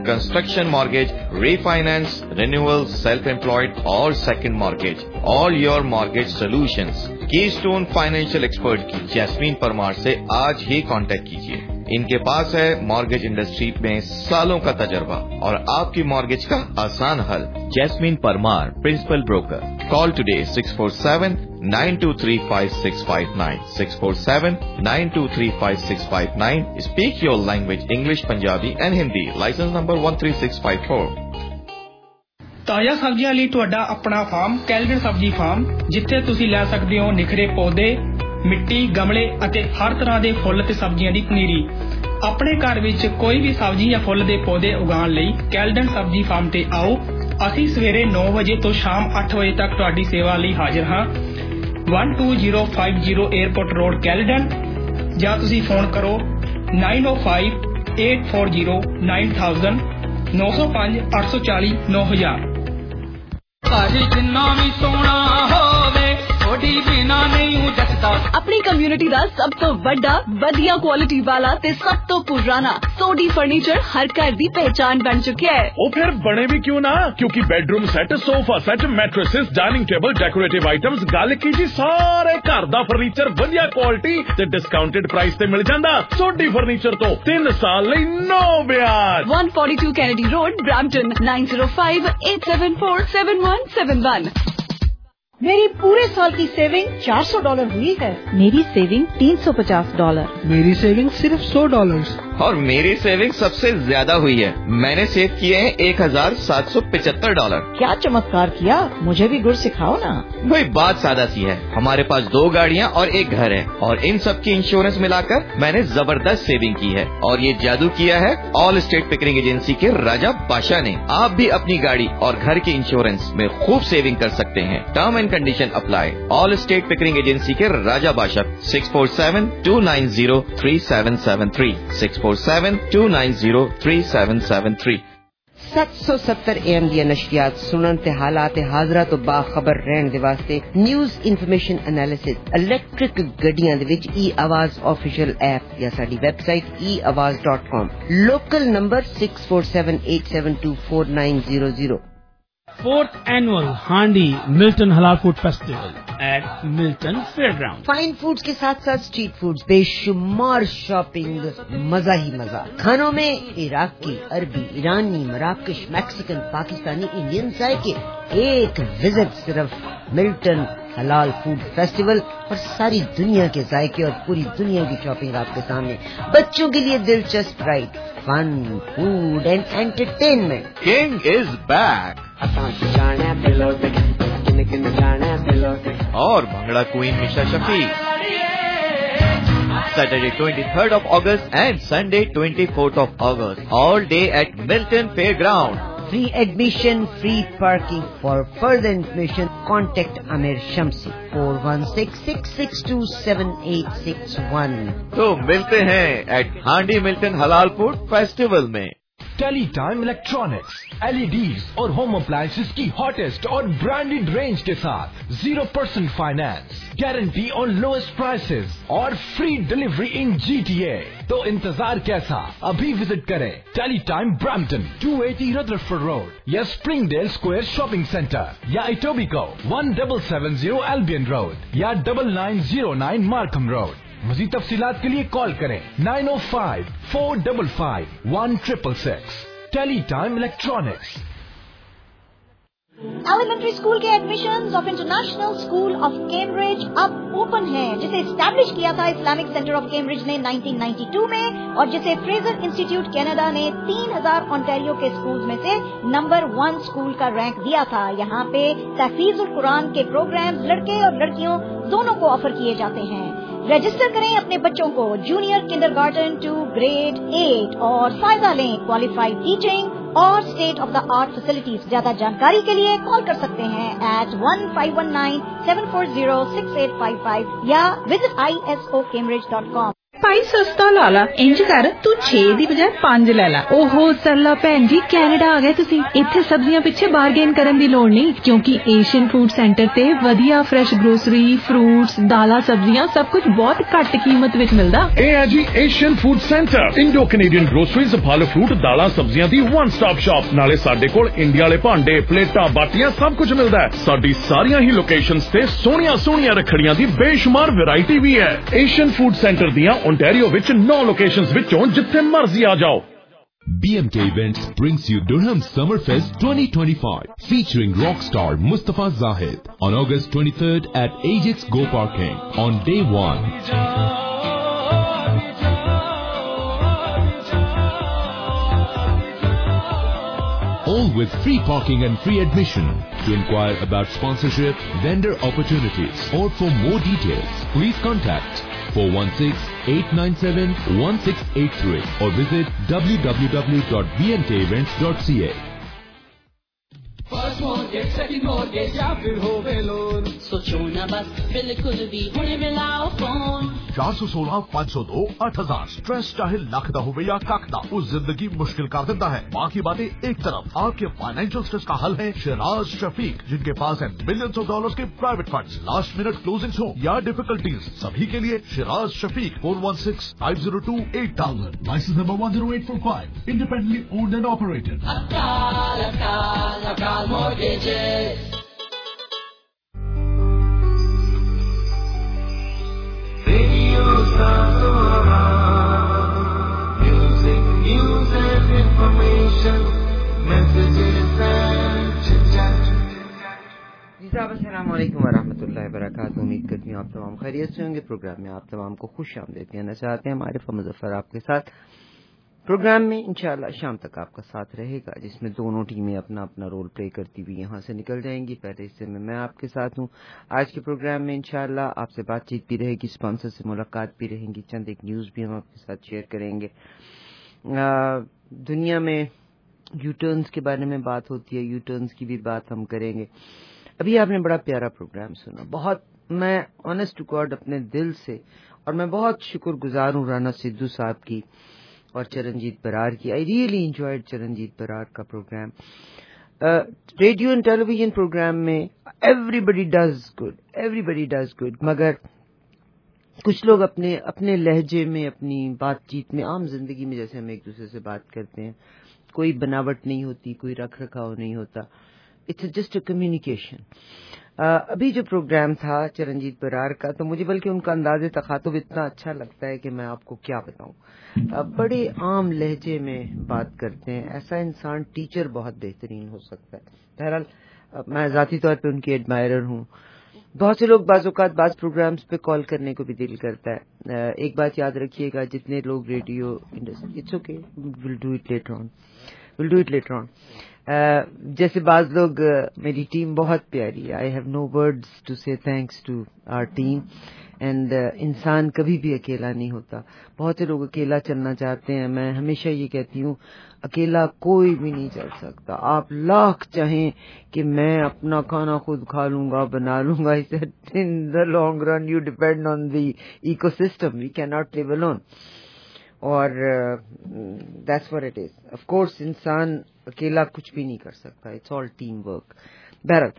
construction mortgage, refinance, renewal, self-employed और second mortgage. All your mortgage solutions. Keystone Financial Expert की Jasmine Parmar से आज ही contact कीजिए. इनके पास है मॉर्गेज इंडस्ट्री में सालों का तजर्बा और आपकी मॉर्गेज का आसान हल. Jasmine Parmar, principal broker. Call today 647-923-5659. 647-923-5659. Speak your language English, Punjabi and Hindi. License number 13654. ਤਾਜ਼ਾ ਸਬਜ਼ੀਆਂ ਲਈ ਤੁਹਾਡਾ ਆਪਣਾ ਫਾਰਮ ਕੈਲਡਨ ਸਬਜ਼ੀ ਫਾਰਮ, ਜਿੱਥੇ ਤੁਸੀਂ ਲੈ ਸਕਦੇ ਹੋ ਨਿਖਰੇ ਪੌਦੇ, ਮਿੱਟੀ, ਗਮਲੇ ਅਤੇ ਹਰ ਤਰ੍ਹਾਂ ਦੇ ਫੁੱਲ ਤੇ ਸਬਜ਼ੀਆਂ ਦੀ ਪਨੀਰੀ. ਆਪਣੇ ਘਰ ਵਿੱਚ ਕੋਈ ਵੀ ਸਬਜ਼ੀ ਜਾਂ ਫੁੱਲ ਦੇ ਪੌਦੇ ਉਗਾਉਣ ਲਈ ਕੈਲਡਨ ਸਬਜ਼ੀ ਫਾਰਮ ਤੇ ਆਓ. ਅਸੀਂ ਸਵੇਰੇ 9 ਵਜੇ ਤੋਂ ਸ਼ਾਮ 8 ਵਜੇ ਤੱਕ ਤੁਹਾਡੀ ਸੇਵਾ ਲਈ ਹਾਜ਼ਰ ਹਾਂ. 12050 에어ਪੋਰਟ ਰੋਡ ਕੈਲਡਨ, ਜਾਂ ਤੁਸੀਂ ਫੋਨ ਕਰੋ 9058409000 905 840 9000. ਘਰ ਜਿੰਨਾ ਵੀ ਸੋਹਣਾ ਹੋਵੇ ਥੋੜੀ ਬਿਨਾ ਨਹੀਂ ਜੱਟਦਾ. ਆਪਣੀ ਕਮਿਊਨਿਟੀ ਦਾ ਸਭ ਤੋਂ ਵੱਡਾ, ਵਧੀਆ ਕੁਆਲਿਟੀ ਵਾਲਾ ਤੇ ਸਭ ਤੋਂ ਪੁਰਾਣਾ ਸੋਡੀ ਫਰਨੀਚਰ ਹਰ ਘਰ ਦੀ ਪਹਿਚਾਨ ਬਣ ਚੁੱਕਿਆ ਹੈ. ਉਹ ਫਿਰ ਬਣੇ ਵੀ ਕਿਉਂ ਨਾ, ਕਿਉਂਕਿ bedroom set, sofa set, mattresses, dining table, decorative items, ਗੱਲ ਕੀ ਜੀ ਸਾਰੇ ਘਰ ਦਾ ਫਰਨੀਚਰ ਵਧੀਆ ਕੁਆਲਿਟੀ ਤੇ ਡਿਸਕਾਊਂਟਡ ਪ੍ਰਾਈਸ ਤੇ ਮਿਲ ਜਾਂਦਾ. ਸੋਡੀ ਫਰਨੀਚਰ ਤੋਂ 3 ਸਾਲ ਲਈ ਨੋ ਵਿਆਜ. 142 ਕੈਨੇਡੀ ਰੋਡ, ਬ੍ਰੈਂਪਟਨ 9058747171. मेरी पूरे साल की सेविंग $400 हुई है. मेरी सेविंग $350. मेरी सेविंग सिर्फ $100. और मेरी सेविंग सबसे ज्यादा हुई है. मैंने सेव किए हैं $1775. क्या चमत्कार किया, मुझे भी गुर सिखाओ ना. वही बात सादा सी है. हमारे पास 2 गाड़ियाँ और 1 घर है और इन सब की इंश्योरेंस मिलाकर मैंने जबरदस्त सेविंग की है. और ये जादू किया है ऑल स्टेट पिकरिंग एजेंसी के राजा बादशाह ने. आप भी अपनी गाड़ी और घर के इंश्योरेंस में खूब सेविंग कर सकते हैं. Term and condition apply. Allstate Pickering agency के राजा बादशाह. 647-290-3773. 647-290-3773. 770 AM ਦੀਆਂ ਨਸ਼ਰੀਆਤ ਸੁਣਨ ਤੇ ਹਾਲਾਤ ਹਾਜ਼ਰਾ ਤੋਂ ਬਾਖਬਰ ਰਹਿਣ ਦੇ ਵਾਸਤੇ ਨਿਊਜ਼ ਇਨਫੋਰਮੇਸ਼ਨ ਐਨਾਲਿਸਿਸ ਇਲੈਕਟ੍ਰਿਕ ਗੱਡੀਆਂ ਦੇ ਵਿੱਚ e-ਆਵਾਜ਼ ਆਫੀਸ਼ੀਅਲ ਐਪ ਜਾਂ ਸਾਡੀ website eawaz.com. Local number 6478724900. 4th annual Handi Milton Halal Food Festival at Milton Fairground. Fine foods के साथ साथ स्ट्रीट फूड्स, बेशुमार शॉपिंग, मजा ही मजा. खानों में इराकी, अरबी, ईरानी, मराकश, मैक्सिकन, पाकिस्तानी, इंडियन जायके. एक विजिट सिर्फ मिल्टन हलाल फूड फेस्टिवल और सारी दुनिया के जायके और पूरी दुनिया की शॉपिंग आपके सामने. बच्चों के लिए दिलचस्प ride, fun, food and entertainment. King is back. और bhangra queen Misha Shafi. Saturday 23rd of August and Sunday 24th of August. All day at Milton Fairground. Free admission, free parking. For further information, contact Amir Shamsi 4166627861. तो मिलते हैं at Handi Milton हलाल food festival में. Tele time electronics, LEDs और home appliances की hottest और branded range के साथ 0% finance, guarantee on lowest prices और फ्री डिलीवरी इन GTA. तो इंतजार कैसा, अभी विजिट करें tele time Brampton 280 Rutherford road या स्प्रिंगडेल स्क्वायर शॉपिंग सेंटर या इटोबिको 1770 एल्बियन रोड या 9909 मार्कम रोड. मज़ीद तफसीलात के लिए कॉल करें 905-455-1666. Tele time electronics. Elementary school के admissions of international school of Cambridge अब ओपन है, जिसे एस्टैब्लिश किया था इस्लामिक सेंटर ऑफ कैम्ब्रिज ने 1992 में और जिसे फ्रेजर इंस्टीट्यूट कनाडा ने 3000 ओंटारियो के स्कूल्स में से नंबर 1 स्कूल का रैंक दिया था. यहाँ पे तहफीजुल कुरान के प्रोग्राम्स लड़के और लड़कियों दोनों को ऑफर किए जाते हैं. रजिस्टर करें अपने बच्चों को जूनियर किंडरगार्टन टू ग्रेड 8 और फायदा लें क्वालिफाइड टीचिंग और state of the art facilities. ज्यादा जानकारी के लिए कॉल कर सकते हैं at 1519-740-6855 या visit isocambridge.com. ਭਾਈ ਸਸਤਾ ਲਾ ਲਾ, ਇੰਜ ਕਰ ਤੂੰ 6 ਦੀ ਬਜਾਏ 5 ਲੈ ਲਾ। ਓਹੋ ਸਰਲਾ ਭੈਣ ਜੀ, ਕੈਨੇਡਾ ਆ ਗਏ ਤੁਸੀਂ। ਇੱਥੇ ਸਬਜ਼ੀਆਂ ਪਿੱਛੇ ਬਾਰਗੇਨ ਕਰਨ ਦੀ ਲੋੜ ਨਹੀਂ, ਕਿਉਂਕਿ ਏਸ਼ੀਅਨ ਫੂਡ ਸੈਂਟਰ ਤੇ ਵਧੀਆ ਫਰੈਸ਼ ਗਰੋਸਰੀ, ਫਰੂਟਸ, ਦਾਲਾਂ, ਸਬਜ਼ੀਆਂ ਸਭ ਕੁਝ ਬਹੁਤ ਘੱਟ ਕੀਮਤ ਵਿੱਚ ਮਿਲਦਾ। ਇਹ ਹੈ ਜੀ Asian food centre, Indo Canadian groceries, ਫਲ ਫਰੂਟ, ਦਾਲਾਂ, ਸਬਜ਼ੀਆਂ ਦੀ ਵਨ ਸਟਾਪ ਸ਼ਾਪ। ਨਾਲੇ ਸਾਡੇ ਕੋਲ ਇੰਡੀਆ ਵਾਲੇ ਭਾਂਡੇ, ਪਲੇਟਾਂ, ਬਾਟੀਆਂ ਸਭ ਕੁਝ ਮਿਲਦਾ ਹੈ। ਸਾਡੀ ਸਾਰੀਆਂ ਹੀ ਲੋਕੇਸ਼ਨਸ ਤੇ ਸੋਹਣੀਆਂ ਰੱਖੜੀਆਂ ਦੀ ਬੇਸ਼ੁਮਾਰ ਵੈਰਾਈਟੀ ਵੀ ਹੈ। ਏਸ਼ੀਅਨ ਫੂਡ ਸੈਂਟਰ ਦੀਆਂ ਓਨਟਾਰੀਓ ਵਿੱਚ 9 ਲੋਕੇਸ਼ਨਸ ਵਿੱਚੋਂ ਜਿੱਥੇ ਮਰਜ਼ੀ ਆ ਜਾਓ। BMK Events brings you Durham Summerfest 2025 featuring rockstar Mustafa Zahid on August 23rd at Ajax Go Parking on day 1. All with free parking and free admission. To inquire about sponsorship, vendor opportunities or for more details, please contact 416-897-1683 or visit www.bmkevents.ca. First mortgage, second mortgage या फिर होवे loan, सोचो ना बस बिल्कुल भी हुणे मिलाओ फोन। 416-502-8000 स्ट्रेस चाहे लख दा होवे या कख दा, उस जिंदगी मुश्किल कर देता है। बाकी बातें एक तरफ, आपके फाइनेंशियल स्ट्रेस का हल है शिराज शफीक, जिनके पास है मिलियंस ऑफ डॉलर्स के private funds. Last minute closings हो या डिफिकल्टीज, सभी के लिए Shiraz Shafiq. 416-502-8000, licence number 10845, independently owned and operated. Akal Mortgages. Radio Sangoma, music, news and information, messages and chit-chat. अस्सलाम वालेकुम वरहमतुल्लाहि वबरकातुहू। उम्मीद करती हूँ आप तमाम खैरियत से होंगे। प्रोग्राम में आप तमाम को खुश आमदीद कहना चाहते हैं। हमारे मुज़फ़्फ़र आपके साथ प्रोग्राम में इंशाल्लाह शाम तक आपका साथ रहेगा, जिसमें दोनों टीमें अपना अपना रोल प्ले करती हुई यहाँ से निकल जाएंगी। पहले हिस्से में मैं आपके साथ हूँ। आज के प्रोग्राम में इंशाल्लाह आपसे बातचीत भी रहेगी, स्पॉन्सर से मुलाकात भी रहेंगी, चंद एक न्यूज़ भी हम आपके साथ शेयर करेंगे। दुनिया में यू टर्न्स के बारे में बात होती है, यू टर्न्स की भी बात हम करेंगे। अभी आपने बड़ा प्यारा प्रोग्राम सुना, बहुत मैं ऑनेस्ट टू गॉड अपने दिल से, और मैं बहुत शुक्रगुजार हूँ राना सिद्धू साहब की और चरणजीत बरार की। I really enjoyed Charanjit Brar का programme. Radio and television programme में एवरीबडी डज गुड, मगर कुछ लोग अपने अपने लहजे में, अपनी बातचीत में, आम जिंदगी में जैसे हम एक दूसरे से बात करते हैं, कोई बनावट नहीं होती, कोई रख रखाव नहीं होता। It's just a communication. अभी जो प्रोग्राम था चरणजीत बरार का, तो मुझे बल्कि उनका अंदाज़े तखातुब इतना अच्छा लगता है कि मैं आपको क्या बताऊं। बड़े आम लहजे में बात करते हैं। ऐसा इंसान टीचर बहुत बेहतरीन हो सकता है। बहरहाल मैं ज़ाती तौर पे उनकी एडमायरर हूँ। बहुत से लोग बाज़-औक़ात बाज़ प्रोग्राम्स पे कॉल करने को भी दिल करता है। एक बात याद रखिएगा, जितने लोग radio industry, it's okay, will do it later on. जैसे बाज लोग, मेरी टीम बहुत प्यारी है। I have no words to say thanks to our team. And इंसान कभी भी अकेला नहीं होता। बहुत से लोग अकेला चलना चाहते हैं। मैं हमेशा ये कहती हूँ, अकेला कोई भी नहीं चल सकता। आप लाख चाहें कि मैं अपना खाना खुद खा लूंगा, बना लूंगा, in the long run you depend on the ecosystem, we can not live alone. और that's what it is. Of course इंसान अकेला कुछ भी नहीं कर सकता, इट्स ऑल टीम वर्क। बहरहाल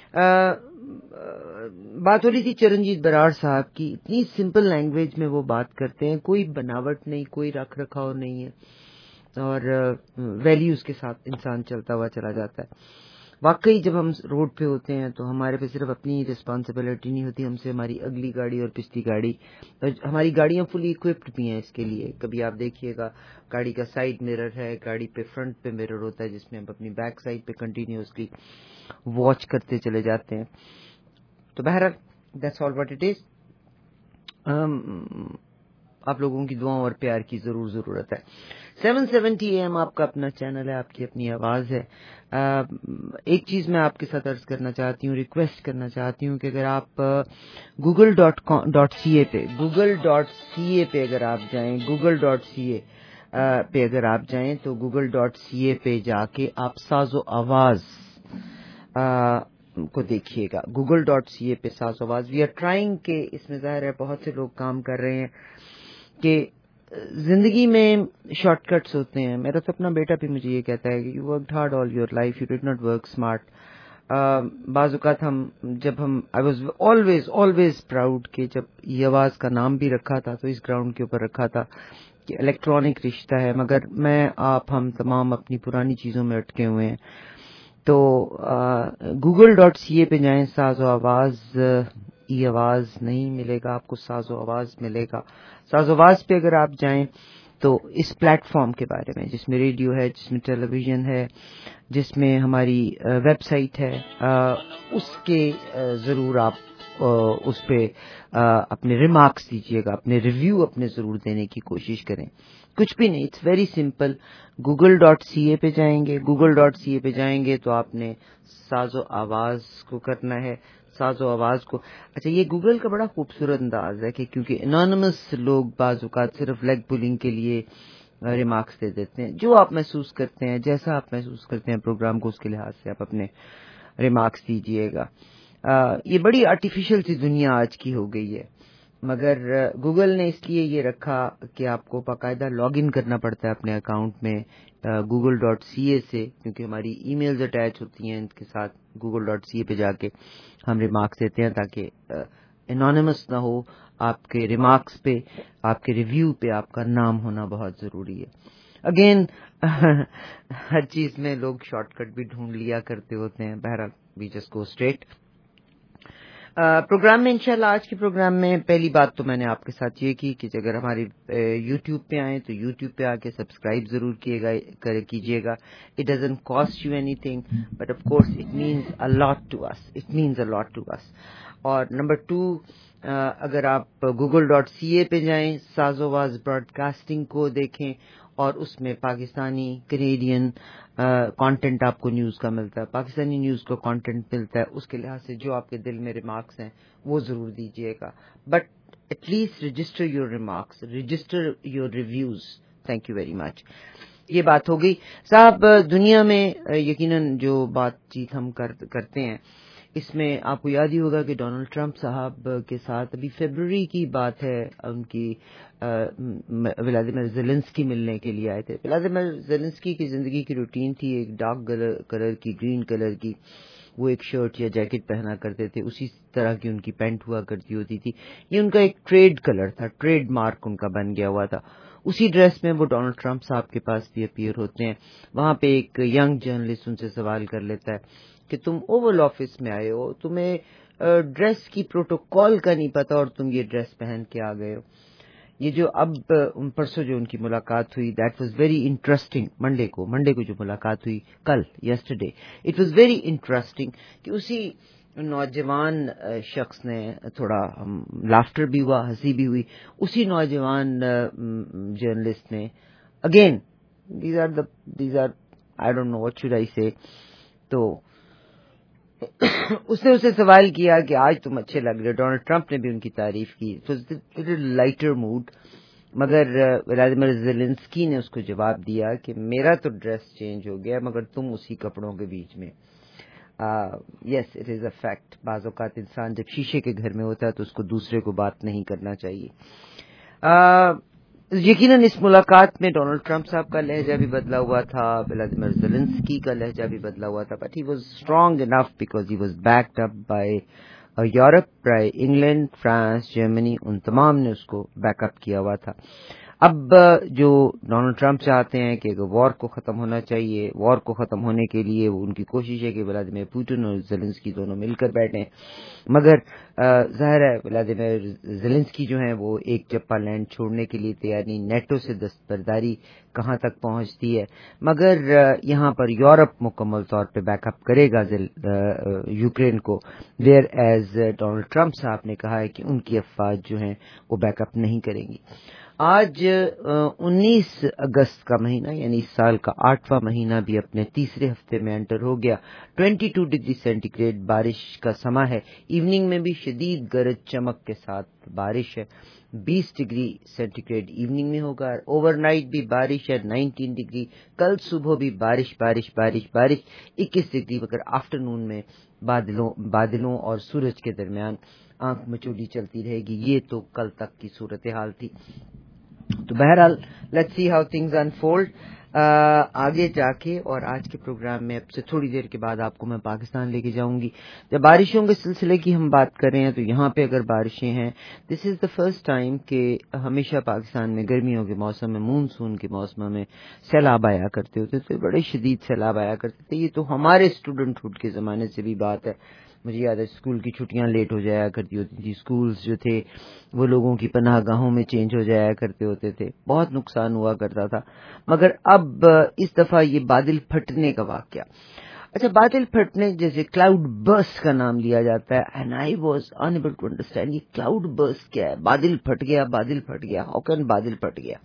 बात हो रही थी चरणजीत बरार साहब की। इतनी सिंपल लैंग्वेज में वो बात करते हैं, कोई बनावट नहीं, कोई रख रखाव नहीं है, और वैल्यूज के साथ इंसान चलता हुआ चला जाता है। वाकई जब हम रोड पे होते हैं तो हमारे पे सिर्फ अपनी रिस्पॉन्सिबिलिटी नहीं होती, हमसे हमारी अगली गाड़ी और पिछली गाड़ी, और हमारी गाड़ियां फुली इक्विप्ड भी हैं इसके लिए। कभी आप देखिएगा, गाड़ी का साइड मिरर है, गाड़ी पे फ्रंट पे मिरर होता है, जिसमें हम अपनी बैक साइड पे कंटिन्यूअसली वॉच करते चले जाते हैं। तो बहरहाल that's all what it is. आप लोगों की दुआओं और प्यार की जरूर जरूरत है। 770 AM आपका अपना चैनल है, आपकी अपनी आवाज है। एक चीज मैं आपके साथ अर्ज करना चाहती हूँ, रिक्वेस्ट करना चाहती हूँ कि अगर आप google.ca पे अगर आप जाएं, google.ca पे अगर आप जाएं, तो google.ca पे जाके आप साज़ो आवाज को देखिएगा। google.ca पे साज़ो आवाज, वी आर ट्राइंग के इसमें ज़ाहिर है बहुत से लोग काम कर रहे हैं, کہ زندگی میں شارٹ کٹس ہوتے ہیں. میرا تو اپنا بیٹا بھی مجھے یہ کہتا ہے کہ you worked hard all your life, you did not work smart. بعض اوقات آئی واز آلویز پراؤڈ کہ جب یہ آواز کا نام بھی رکھا تھا تو اس گراؤنڈ کے اوپر رکھا تھا کہ الیکٹرانک رشتہ ہے, مگر میں آپ ہم تمام اپنی پرانی چیزوں میں اٹکے ہوئے ہیں. تو google.ca پہ جائیں, ساز و آواز ای آواز نہیں ملے گا آپ کو, ساز و آواز ملے گا. ساز و آواز پہ اگر آپ جائیں تو اس پلیٹ فارم کے بارے میں جس میں ریڈیو ہے, جس میں ٹیلی ویژن ہے, جس میں ہماری ویب سائٹ ہے, اس کے ضرور آپ اس پہ اپنے ریمارکس دیجیے گا, اپنے ریویو اپنے ضرور دینے کی کوشش کریں. کچھ بھی نہیں, اٹس ویری سمپل. google.ca پہ جائیں گے, google.ca پہ جائیں گے تو آپ نے ساز و آواز کو کرنا ہے, ساز و آواز کو. اچھا, یہ گوگل کا بڑا خوبصورت انداز ہے کہ کیونکہ انانیمس لوگ بعض اوقات صرف لیگ پولنگ کے لیے ریمارکس دے دیتے ہیں. جو آپ محسوس کرتے ہیں, جیسا آپ محسوس کرتے ہیں پروگرام کو, اس کے لحاظ سے آپ اپنے ریمارکس دیجیے گا. یہ بڑی آرٹیفیشل سی دنیا آج کی ہو گئی ہے, مگر گوگل نے اس لیے یہ رکھا کہ آپ کو باقاعدہ لاگ ان کرنا پڑتا ہے اپنے اکاؤنٹ میں google.ca سے, کیونکہ ہماری ای میلز اٹیچ ہوتی ہیں ان کے ساتھ. google.ca پہ جا کے ہم ریمارکس دیتے ہیں تاکہ انانیمس نہ ہو. آپ کے ریمارکس پہ, آپ کے ریویو پہ آپ کا نام ہونا بہت ضروری ہے. اگین ہر چیز میں لوگ شارٹ کٹ بھی ڈھونڈ لیا کرتے ہوتے ہیں. بہرحال we just go straight. Programme میں انشاءاللہ آج کے پروگرام میں پہلی بات تو میں نے آپ کے ساتھ یہ کی کہ اگر ہماری یوٹیوب پہ آئیں تو یوٹیوب پہ آ کے سبسکرائب ضرور کیجیے گا. It doesn't cost you anything, but of course it means a lot to us, it means a lot to us. اور نمبر 2, اگر آپ google.ca پہ جائیں, ساز و آواز براڈ کاسٹنگ کو دیکھیں اور اس میں پاکستانی کینیڈین کانٹینٹ آپ کو نیوز کا ملتا ہے, پاکستانی نیوز کا کانٹینٹ ملتا ہے. اس کے لحاظ سے جو آپ کے دل میں ریمارکس ہیں وہ ضرور دیجیے گا, but at least register your remarks, register your reviews. Thank you very much. یہ بات ہو گئی صاحب. دنیا میں یقیناً جو بات چیت ہم کرتے ہیں اس میں آپ کو یاد ہی ہوگا کہ ڈونلڈ ٹرمپ صاحب کے ساتھ ابھی فیبروری کی بات ہے, ان کی ولادیمیر زیلنسکی ملنے کے لیے آئے تھے. ولادیمیر زیلنسکی کی زندگی کی روٹین تھی ایک ڈارک کلر کی, گرین کلر کی وہ ایک شرٹ یا جیکٹ پہنا کرتے تھے, اسی طرح کی ان کی پینٹ ہوا کرتی ہوتی تھی. یہ ان کا ایک ٹریڈ کلر تھا, ٹریڈ مارک ان کا بن گیا ہوا تھا. اسی ڈریس میں وہ ڈونلڈ ٹرمپ صاحب کے پاس بھی اپیئر ہوتے ہیں. وہاں پہ ایک ینگ جرنلسٹ ان سے سوال کر لیتا ہے کہ تم اوول آفس میں آئے ہو, تمہیں ڈریس کی پروٹوکول کا نہیں پتا اور تم یہ ڈریس پہن کے آ گئے ہو. یہ جو اب پرسوں جو ان کی ملاقات ہوئی, that was very interesting. Monday کو جو ملاقات ہوئی, کل yesterday, it was very interesting کہ اسی نوجوان شخص نے, تھوڑا لافٹر بھی ہوا, ہنسی بھی ہوئی, اسی نوجوان جرنلسٹ نے again these are I don't know what should I say, تو اس نے اسے سوال کیا کہ آج تم اچھے لگ رہے. ڈونلڈ ٹرمپ نے بھی ان کی تعریف کی, لائٹر موڈ. مگر ولادیمیر زیلنسکی نے اس کو جواب دیا کہ میرا تو ڈریس چینج ہو گیا مگر تم اسی کپڑوں کے بیچ میں. Yes, it is a fact. بعض اوقات انسان جب شیشے کے گھر میں ہوتا ہے تو اس کو دوسرے کو بات نہیں کرنا چاہیے. یقیناً اس ملاقات میں ڈونلڈ ٹرمپ صاحب کا لہجہ بھی بدلا ہوا تھا, ولادیمیر زیلنسکی کا لہجہ بھی بدلا ہوا تھا, but he was strong enough because he was backed up by Europe, by England, France, Germany, ان تمام نے اس کو بیک اپ کیا ہوا تھا. اب جو ڈونلڈ ٹرمپ چاہتے ہیں کہ وار کو ختم ہونا چاہیے, وار کو ختم ہونے کے لیے ان کی کوشش ہے کہ ولادیمیر پوٹن اور زیلنسکی دونوں مل کر بیٹھیں, مگر ظاہر ہے ولادیمیر زیلنسکی جو ہیں وہ ایک چپا لینڈ چھوڑنے کے لیے تیار نہیں. نیٹو سے دستبرداری کہاں تک پہنچتی ہے, مگر یہاں پر یورپ مکمل طور پہ بیک اپ کرے گا یوکرین کو, ویئر ایز ڈونلڈ ٹرمپ صاحب نے کہا ہے کہ ان کی افواج جو ہیں وہ بیک اپ نہیں کریں گی. آج 19 اگست کا مہینہ یعنی اس سال کا 8واں مہینہ بھی اپنے تیسرے ہفتے میں انٹر ہو گیا. 22 ڈگری سینٹی گریڈ بارش کا سما ہے. ایوننگ میں بھی شدید گرج چمک کے ساتھ بارش ہے. 20 ڈگری سینٹی گریڈ ایوننگ میں ہوگا. اوور نائٹ بھی بارش ہے 19 ڈگری. کل صبح بھی بارش 21 ڈگری, مگر آفٹرنون میں بادلوں اور سورج کے درمیان آنکھ مچولی چلتی رہے گی. یہ تو کل تک کی صورتحال تھی. तो बहरहाल let's see how things unfold आगे जाके, और आज के प्रोग्राम में अब से थोड़ी देर के बाद आपको मैं पाकिस्तान लेके जाऊंगी। जब बारिशों के सिलसिले की हम बात कर रहे हैं तो यहाँ पे अगर बारिशें हैं, this is the first time कि हमेशा पाकिस्तान में गर्मियों के मौसम में, मानसून के मौसम में सैलाब आया करते होते थे, बड़े शदीद सैलाब आया करते थे। ये तो हमारे स्टूडेंटहुड के ज़माने से भी बात है। मुझे याद है स्कूल की छुट्टियां लेट हो जाया करती होती थी, स्कूल्स जो थे वो लोगों की पनाह गाहों में चेंज हो जाया करते होते थे, बहुत नुकसान हुआ करता था। मगर अब इस दफा ये बादल फटने का वाकया, अच्छा बादल फटने जैसे क्लाउड बर्स्ट का नाम लिया जाता है, and I was unable to understand ये क्लाउड बर्स्ट क्या है। बादल फट गया, बादल फट गया, हाउ कैन बादल फट गया।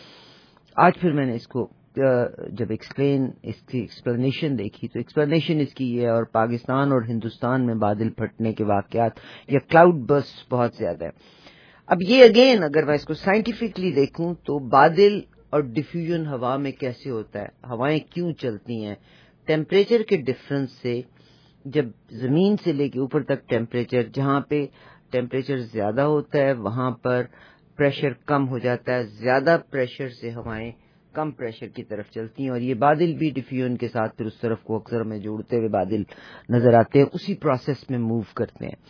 आज फिर मैंने इसको जब इसकी एक्सप्लेनेशन देखी तो एक्सप्लेनेशन इसकी ये है, और पाकिस्तान और हिंदुस्तान में बादल फटने के वाकयात या क्लाउड बर्स्ट बहुत ज्यादा है। अब ये अगेन अगर मैं इसको साइंटिफिकली देखूं तो बादल और डिफ्यूजन हवा में कैसे होता है, हवाएं क्यों चलती हैं, टेम्परेचर के डिफरेंस से, जब जमीन से लेके ऊपर तक टेम्परेचर, जहां पे टेम्परेचर ज्यादा होता है वहां पर प्रेशर कम हो जाता है, ज्यादा प्रेशर से हवाएं कम प्रेशर की तरफ चलती हैं, और ये बादल भी डिफ्यूजन के साथ फिर उस तरफ को अक्सर में जोड़ते हुए बादल नजर आते हैं, उसी प्रोसेस में मूव करते हैं।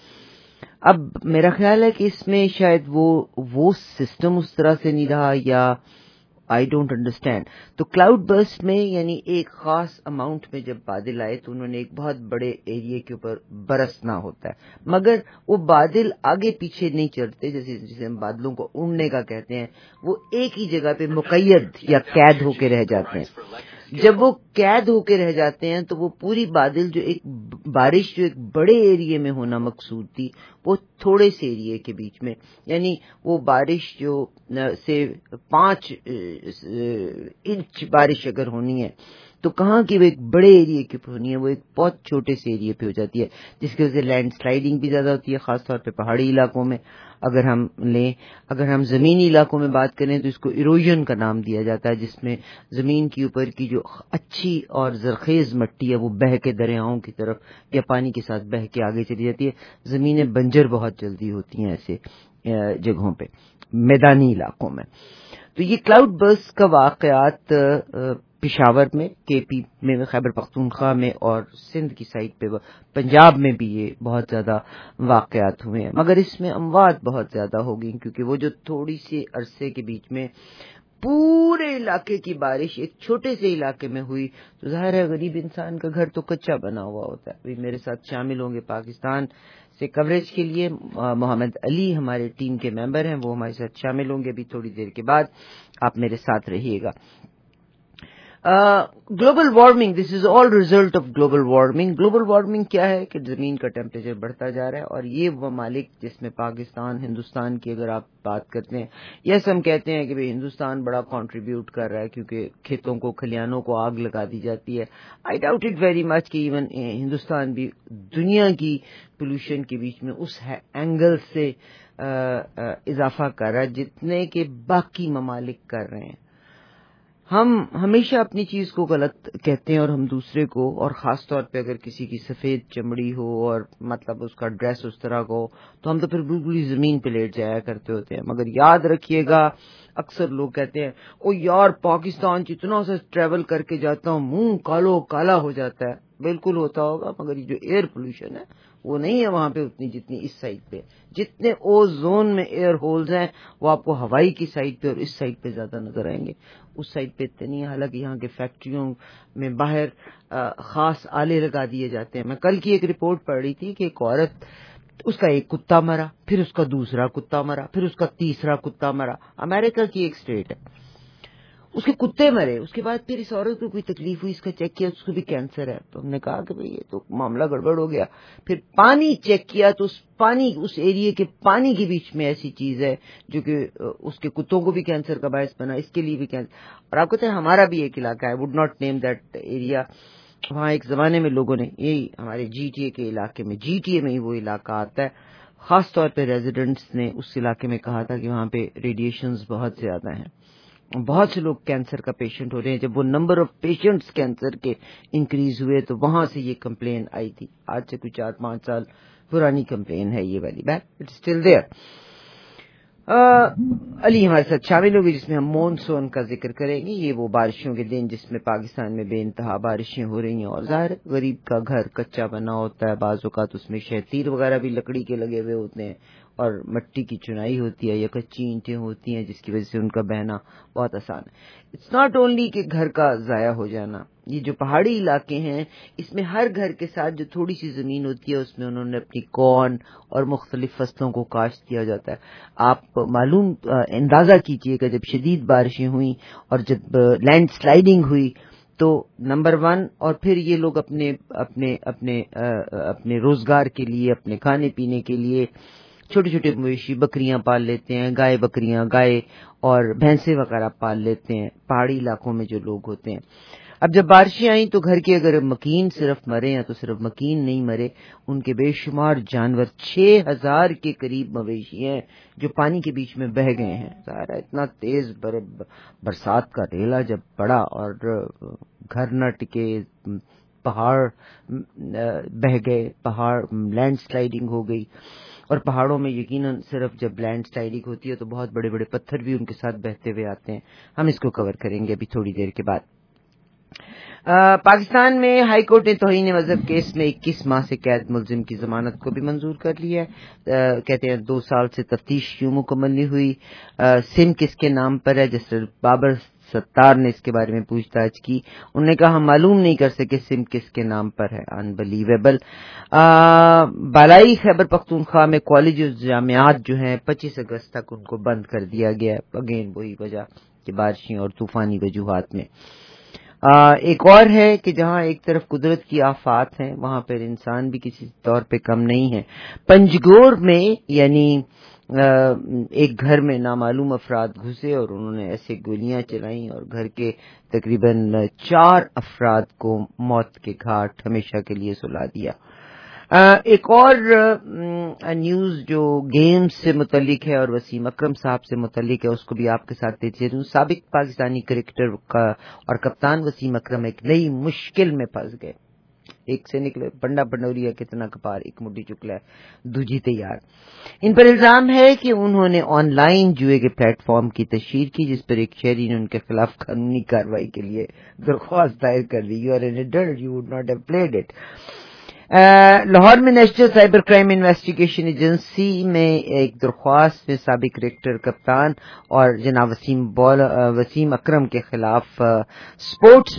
अब मेरा ख्याल है कि इसमें शायद वो सिस्टम उस तरह से नहीं रहा, या आई डोंट अंडरस्टैंड। तो क्लाउड बर्स्ट में यानी एक खास अमाउंट में जब बादल आए तो उन्होंने एक बहुत बड़े एरिया के ऊपर बरसना होता है, मगर वो बादल आगे पीछे नहीं चलते, जैसे हम बादलों को उड़ने का कहते हैं, वो एक ही जगह पे मुकय्यद या कैद होके रह जाते हैं। जब वो कैद होके रह जाते हैं तो वो पूरी बादल जो एक बारिश जो एक बड़े एरिया में होना मकसूद थी, वो थोड़े से एरिया के बीच में, यानी वो बारिश जो से 5 इंच बारिश अगर होनी है तो कहाँ की वो एक बड़े एरिया की होनी है, वो एक बहुत छोटे से एरिया पे हो जाती है, जिसकी वजह से लैंड स्लाइडिंग भी ज्यादा होती है, खासतौर पे पहाड़ी इलाकों में। अगर हम जमीनी इलाकों में बात करें तो इसको इरोजन का नाम दिया जाता है, जिसमें जमीन के ऊपर की जो अच्छी और जरखेज मिट्टी है वो बह के दरियाओं की तरफ या पानी के साथ बह के आगे चली जाती है। जमीनें बंजर बहुत जल्दी होती हैं ऐसे जगहों पे, मैदानी इलाकों में। तो ये क्लाउड बर्स्ट का वाकयात पिशावर में, केपी में, खैबर पख्तूनख्वा में और सिंध की साइड पे, पंजाब में भी ये बहुत ज्यादा वाकयात हुए हैं, मगर इसमें अमवात बहुत ज्यादा हो गई, क्योंकि वो जो थोड़ी सी अरसे के बीच में पूरे इलाके की बारिश एक छोटे से इलाके में हुई, तो जाहिर है गरीब इंसान का घर तो कच्चा बना हुआ होता है। अभी मेरे साथ शामिल होंगे पाकिस्तान से कवरेज के लिए मोहम्मद अली, हमारे टीम के मेंबर हैं, वो हमारे साथ शामिल होंगे अभी थोड़ी देर के बाद, आप मेरे साथ रहिएगा। Global warming, this is all result of global warming. Global warming क्या है कि जमीन का टेम्परेचर बढ़ता जा रहा है, और ये ममालिक जिसमें पाकिस्तान, हिंदुस्तान की अगर आप बात करते हैं, यस हम कहते हैं कि भाई हिंदुस्तान बड़ा कंट्रीब्यूट कर रहा है क्योंकि खेतों को, खलियानों को आग लगा दी जाती है। I doubt it very much कि इवन हिंदुस्तान भी दुनिया की पोल्यूशन के बीच में उस एंगल से इजाफा कर रहा है जितने के बाकी ममालिक कर रहे हैं। हम हमेशा अपनी चीज को गलत कहते हैं और हम दूसरे को, और खास तौर पे अगर किसी की सफेद चमड़ी हो और मतलब उसका ड्रेस उस तरह का हो तो हम तो फिर बिल्कुल ही जमीन पे लेट जाया करते होते हैं। मगर याद रखिएगा, अक्सर लोग कहते हैं ओ यार पाकिस्तान इतना सा ट्रेवल करके जाता हूँ, मुंह कालो काला हो जाता है। बिल्कुल होता होगा, मगर ये जो एयर पोल्यूशन है वो नहीं है वहां पे उतनी जितनी इस साइड पे। जितने ओजोन में एयर होल्स हैं वो आपको हवाई की साइड पे और इस साइड पे ज्यादा नजर आएंगे, उस साइड पे इतने नहीं। हालांकि यहाँ के फैक्ट्रियों में बाहर खास आले लगा दिए जाते हैं। मैं कल की एक रिपोर्ट पढ़ रही थी कि एक औरत, उसका एक कुत्ता मरा, फिर उसका दूसरा कुत्ता मरा, फिर उसका तीसरा कुत्ता मरा। अमेरिका की एक स्टेट है, उसके कुत्ते मरे, उसके बाद फिर इस औरत को कोई तकलीफ हुई, इसका चेक किया, उसको भी कैंसर है। तो हमने कहा कि भाई ये तो मामला गड़बड़ हो गया। फिर पानी चेक किया तो उस एरिया के पानी के बीच में ऐसी चीज है जो कि उसके कुत्तों को भी कैंसर का बायस बना, इसके लिए भी कैंसर। और आपको पता है हमारा भी एक इलाका है, would not name that area, वहां एक जमाने में लोगों ने, यही हमारे जीटीए के इलाके में, जीटीए में ही वो इलाका आता है, खास तौर पे रेजिडेंट्स ने उस इलाके में कहा था कि वहां पे रेडिएशंस बहुत ज्यादा हैं, बहुत से लोग कैंसर का पेशेंट हो रहे हैं। जब वो नंबर ऑफ पेशेंट्स कैंसर के इंक्रीज हुए तो वहां से ये कंप्लेन आई थी। आज से कुछ 4-5 साल पुरानी कंप्लेन है ये वाली, back it's still there. Ali ہمارے ساتھ شامل ہوگی جس میں ہم مونسون کا ذکر کریں گے. یہ وہ بارشوں کے دن جس میں پاکستان میں بے انتہا بارشیں ہو رہی ہیں اور ظاہر غریب کا گھر کچا بنا ہوتا ہے, بعض اوقات اس میں شہتیر وغیرہ بھی لکڑی کے لگے ہوئے ہوتے ہیں اور مٹی کی چنائی ہوتی ہے یا کچی اینٹیں ہوتی ہیں جس کی وجہ سے ان کا بہنا بہت آسان ہے. اٹس ناٹ اونلی کہ گھر کا ضائع ہو جانا, یہ جو پہاڑی علاقے ہیں اس میں ہر گھر کے ساتھ جو تھوڑی سی زمین ہوتی ہے اس میں انہوں نے اپنی کارن اور مختلف فصلوں کو کاشت کیا جاتا ہے. آپ معلوم اندازہ کیجئے کہ جب شدید بارشیں ہوئیں اور جب لینڈ سلائڈنگ ہوئی تو نمبر 1 اور پھر یہ لوگ اپنے اپنے اپنے اپنے روزگار کے لیے, اپنے کھانے پینے کے لیے چھوٹے چھوٹے مویشی بکریاں پال لیتے ہیں, گائے اور بھینسیں وغیرہ پال لیتے ہیں پہاڑی علاقوں میں جو لوگ ہوتے ہیں. اب جب بارشیں آئیں تو گھر کے اگر مکین صرف مرے ہیں تو صرف مکین نہیں مرے, ان کے بے شمار جانور 6000 کے قریب مویشی ہیں جو پانی کے بیچ میں بہ گئے ہیں. ظاہر ہے اتنا تیز برسات کا ریلا جب پڑا اور گھر نہ ٹکے, پہاڑ بہ گئے, پہاڑ لینڈ سلائڈنگ ہو گئی. اور پہاڑوں میں یقیناً صرف جب لینڈ سلائڈنگ ہوتی ہے تو بہت بڑے بڑے پتھر بھی ان کے ساتھ بہتے ہوئے آتے ہیں. ہم اس کو کور کریں گے ابھی تھوڑی دیر کے بعد. پاکستان میں ہائی کورٹ نے توہین مذہب کیس میں 21 ماہ سے قید ملزم کی ضمانت کو بھی منظور کر لیا ہے. کہتے ہیں 2 سال سے تفتیش کیوں مکمل نہیں ہوئی, سم کس کے نام پر ہے. جسٹس بابر ستار نے اس کے بارے میں پوچھ تاچھ کی. انہوں نے کہا ہم معلوم نہیں کر سکے سم کس کے نام پر ہے. انبلیویبل. بالائی خیبر پختونخوا میں کالج اور جامعات جو ہیں 25 اگست تک ان کو بند کر دیا گیا ہے. اگین وہی وجہ کہ بارشیں اور طوفانی وجوہات میں. ایک اور ہے کہ جہاں ایک طرف قدرت کی آفات ہیں وہاں پر انسان بھی کسی طور پہ کم نہیں ہے. پنجگور میں یعنی ایک گھر میں نامعلوم افراد گھسے اور انہوں نے ایسے گولیاں چلائیں اور گھر کے تقریباً 4 افراد کو موت کے گھاٹ ہمیشہ کے لیے سلا دیا. ایک اور نیوز جو گیمز سے متعلق ہے اور وسیم اکرم صاحب سے متعلق ہے اس کو بھی آپ کے ساتھ دیتے چلوں. سابق پاکستانی کرکٹر کا اور کپتان وسیم اکرم ایک نئی مشکل میں پھنس گئے. ایک سے نکلے بنڈا بنڈوریا کتنا کپار, ایک مٹھی چکلا ہے دوجی تیار. ان پر الزام ہے کہ انہوں نے آن لائن جوئے کے پلیٹ فارم کی تشہیر کی جس پر ایک شہری نے ان کے خلاف قانونی کارروائی کے لیے درخواست دائر کر دی. You are an adult, you would not have pleaded it. Lahore میں national cyber crime investigation agency میں ایک درخواست میں سابق کرکٹر کپتان اور جناب وسیم اکرم کے خلاف سپورٹس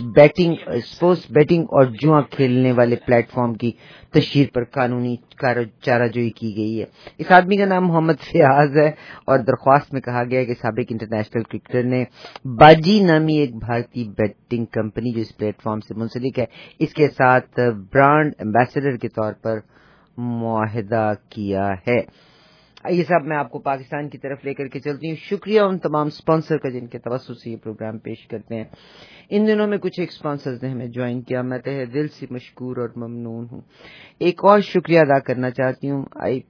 بیٹنگ اور جوا کھیلنے والے پلیٹ فارم کی تشہیر پر قانونی چارہ جوئی کی گئی ہے. اس آدمی کا نام محمد فیاض ہے اور درخواست میں کہا گیا ہے کہ سابق انٹرنیشنل کرکٹر نے باجی نامی ایک بھارتی بیٹنگ کمپنی جو اس پلیٹ فارم سے منسلک ہے اس کے ساتھ برانڈ ایمبیسڈر کے طور پر معاہدہ کیا ہے. یہ سب میں آپ کو پاکستان کی طرف لے کر کے چلتی ہوں. شکریہ ان تمام سپانسر کا جن کے توسط سے یہ پروگرام پیش کرتے ہیں. ان دنوں میں کچھ ایک سپانسرز نے ہمیں جوائن کیا, میں تہہ دل سے مشکور اور ممنون ہوں. ایک اور شکریہ ادا کرنا چاہتی ہوں.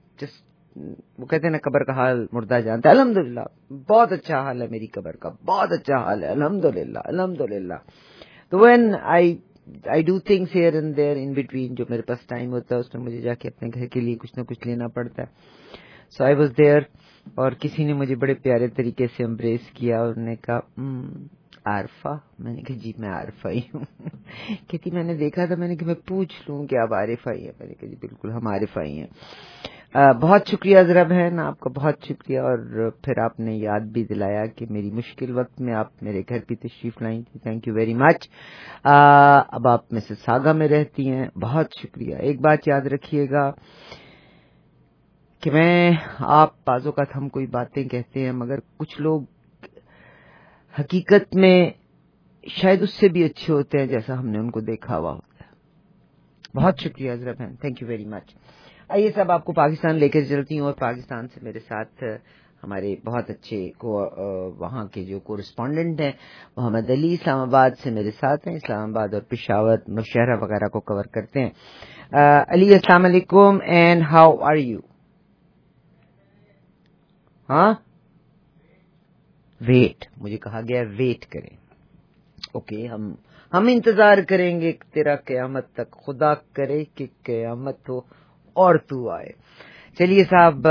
وہ کہتے ہیں نا قبر کا حال مردہ جانتا ہے. الحمدللہ بہت اچھا حال ہے میری قبر کا, بہت اچھا حال ہے الحمدللہ. تو when I do things here and there in between, جو میرے پاس ٹائم ہوتا ہے اس میں مجھے جا کے اپنے گھر کے لیے کچھ نہ کچھ لینا پڑتا ہے. So I was there اور کسی نے مجھے بڑے پیارے طریقے سے امبریس کیا اور نے کہا عارفہ. میں نے کہا جی میں عارفہ ہی ہوں. کہتی میں نے دیکھا تھا, میں نے کہا میں پوچھ لوں کہ آپ عارفہ ہی ہیں. میں نے کہا جی بالکل ہم عارفہ ہی ہیں. بہت شکریہ ذرا بہن, آپ کا بہت شکریہ. اور پھر آپ نے یاد بھی دلایا کہ میری مشکل وقت میں آپ میرے گھر بھی تشریف لائیں تھی. Thank you very much. اب آپ مسیساگا میں رہتی ہیں, بہت شکریہ. ایک بات یاد رکھیے گا کہ آپ بعض اوقات ہم کوئی باتیں کہتے ہیں مگر کچھ لوگ حقیقت میں شاید اس سے بھی اچھے ہوتے ہیں جیسا ہم نے ان کو دیکھا ہوا ہوتا ہے. بہت شکریہ حضرہ بہن, تھینک یو ویری مچ. آئیے سب آپ کو پاکستان لے کر چلتی ہوں. اور پاکستان سے میرے ساتھ ہمارے بہت اچھے وہاں کے جو کورسپونڈنٹ ہیں محمد علی اسلام آباد سے میرے ساتھ ہیں. اسلام آباد اور پشاور نوشہرہ وغیرہ کو کور کرتے ہیں. علی السلام علیکم اینڈ ہاؤ آر یو؟ ہاں ویٹ, مجھے کہا گیا ویٹ کریں. اوکے ہم انتظار کریں گے تیرا قیامت تک, خدا کرے کہ قیامت ہو اور تو آئے. چلیے صاحب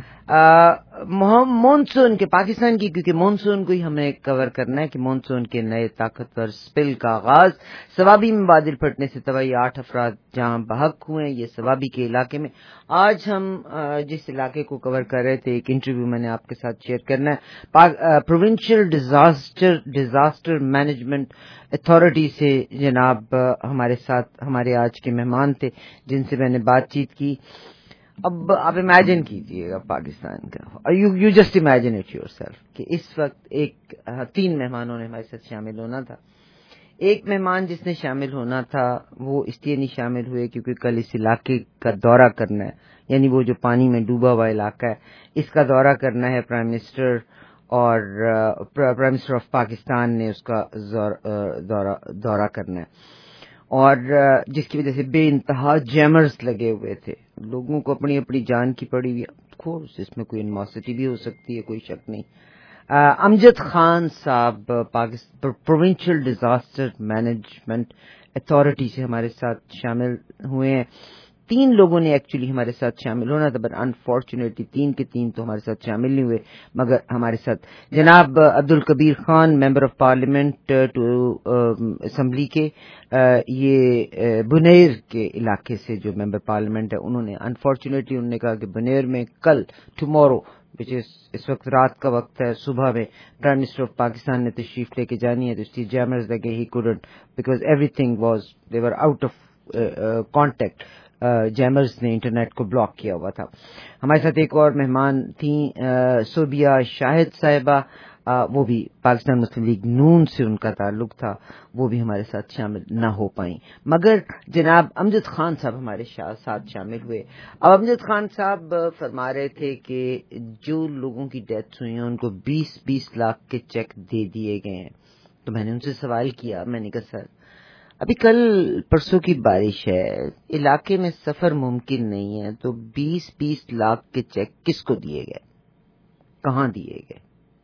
مونسون کے پاکستان کی، کیونکہ مونسون کو ہی ہمیں کور کرنا ہے کہ مونسون کے نئے طاقتور سپل کا آغاز، سوابی میں بادل پھٹنے سے تباہی، 8 افراد جہاں بحق ہوئے ہیں، یہ سوابی کے علاقے میں۔ آج ہم جس علاقے کو کور کر رہے تھے، ایک انٹرویو میں نے آپ کے ساتھ شیئر کرنا ہے، پروونشل ڈیزاسٹر مینجمنٹ اتھارٹی سے جناب ہمارے ساتھ ہمارے آج کے مہمان تھے جن سے میں نے بات چیت کی۔ اب آپ امیجن کیجئے گا پاکستان کا، you just imagine it yourself کہ اس وقت 3 مہمانوں نے ہمارے ساتھ شامل ہونا تھا۔ ایک مہمان جس نے شامل ہونا تھا وہ اس لیے نہیں شامل ہوئے کیونکہ کل اس علاقے کا دورہ کرنا ہے، یعنی وہ جو پانی میں ڈوبا ہوا علاقہ ہے اس کا دورہ کرنا ہے پرائم منسٹر، اور پرائم منسٹر آف پاکستان نے اس کا دورہ کرنا ہے، اور جس کی وجہ سے بے انتہا جیمرز لگے ہوئے تھے، لوگوں کو اپنی اپنی جان کی پڑی ہوئی، کورس اس میں کوئی انموسٹی بھی ہو سکتی ہے، کوئی شک نہیں۔ امجد خان صاحب پروونشل ڈیزاسٹر مینجمنٹ اتھارٹی سے ہمارے ساتھ شامل ہوئے ہیں۔ 3 لوگوں نے ایکچولی ہمارے ساتھ شامل ہونا تھا، بٹ انفارچونیٹلی 3 کے 3 تو ہمارے ساتھ شامل نہیں ہوئے، مگر ہمارے ساتھ جناب Abdul Kabir Khan, member of parliament to assembly کے، یہ بنیر کے علاقے سے جو ممبر پارلیمنٹ ہے، انہوں نے کہا کہ بنیر میں کل ٹمورو اس وقت رات کا وقت ہے، صبح میں پرائم منسٹر آف پاکستان نے تشریف لے کے جانی ہے، تو اس کی جیمرز لگے ہی couldn't because everything was they were out of contact, jammers نے انٹرنیٹ کو بلاک کیا ہوا تھا۔ ہمارے ساتھ ایک اور مہمان تھیں صوبیہ شاہد صاحبہ، وہ بھی پاکستان مسلم لیگ نون سے ان کا تعلق تھا، وہ بھی ہمارے ساتھ شامل نہ ہو پائیں، مگر جناب امجد خان صاحب ہمارے ساتھ شامل ہوئے۔ اب امجد خان صاحب فرما رہے تھے کہ جو لوگوں کی ڈیتھ ہوئی ہیں ان کو 20-20 لاکھ کے چیک دے دیے گئے ہیں، تو میں نے ان سے سوال کیا، میں نے کہا سر ابھی کل پرسوں کی بارش ہے، علاقے میں سفر ممکن نہیں ہے، تو 20-20 لاکھ کے چیک کس کو دیے گئے، کہاں دیے گئے؟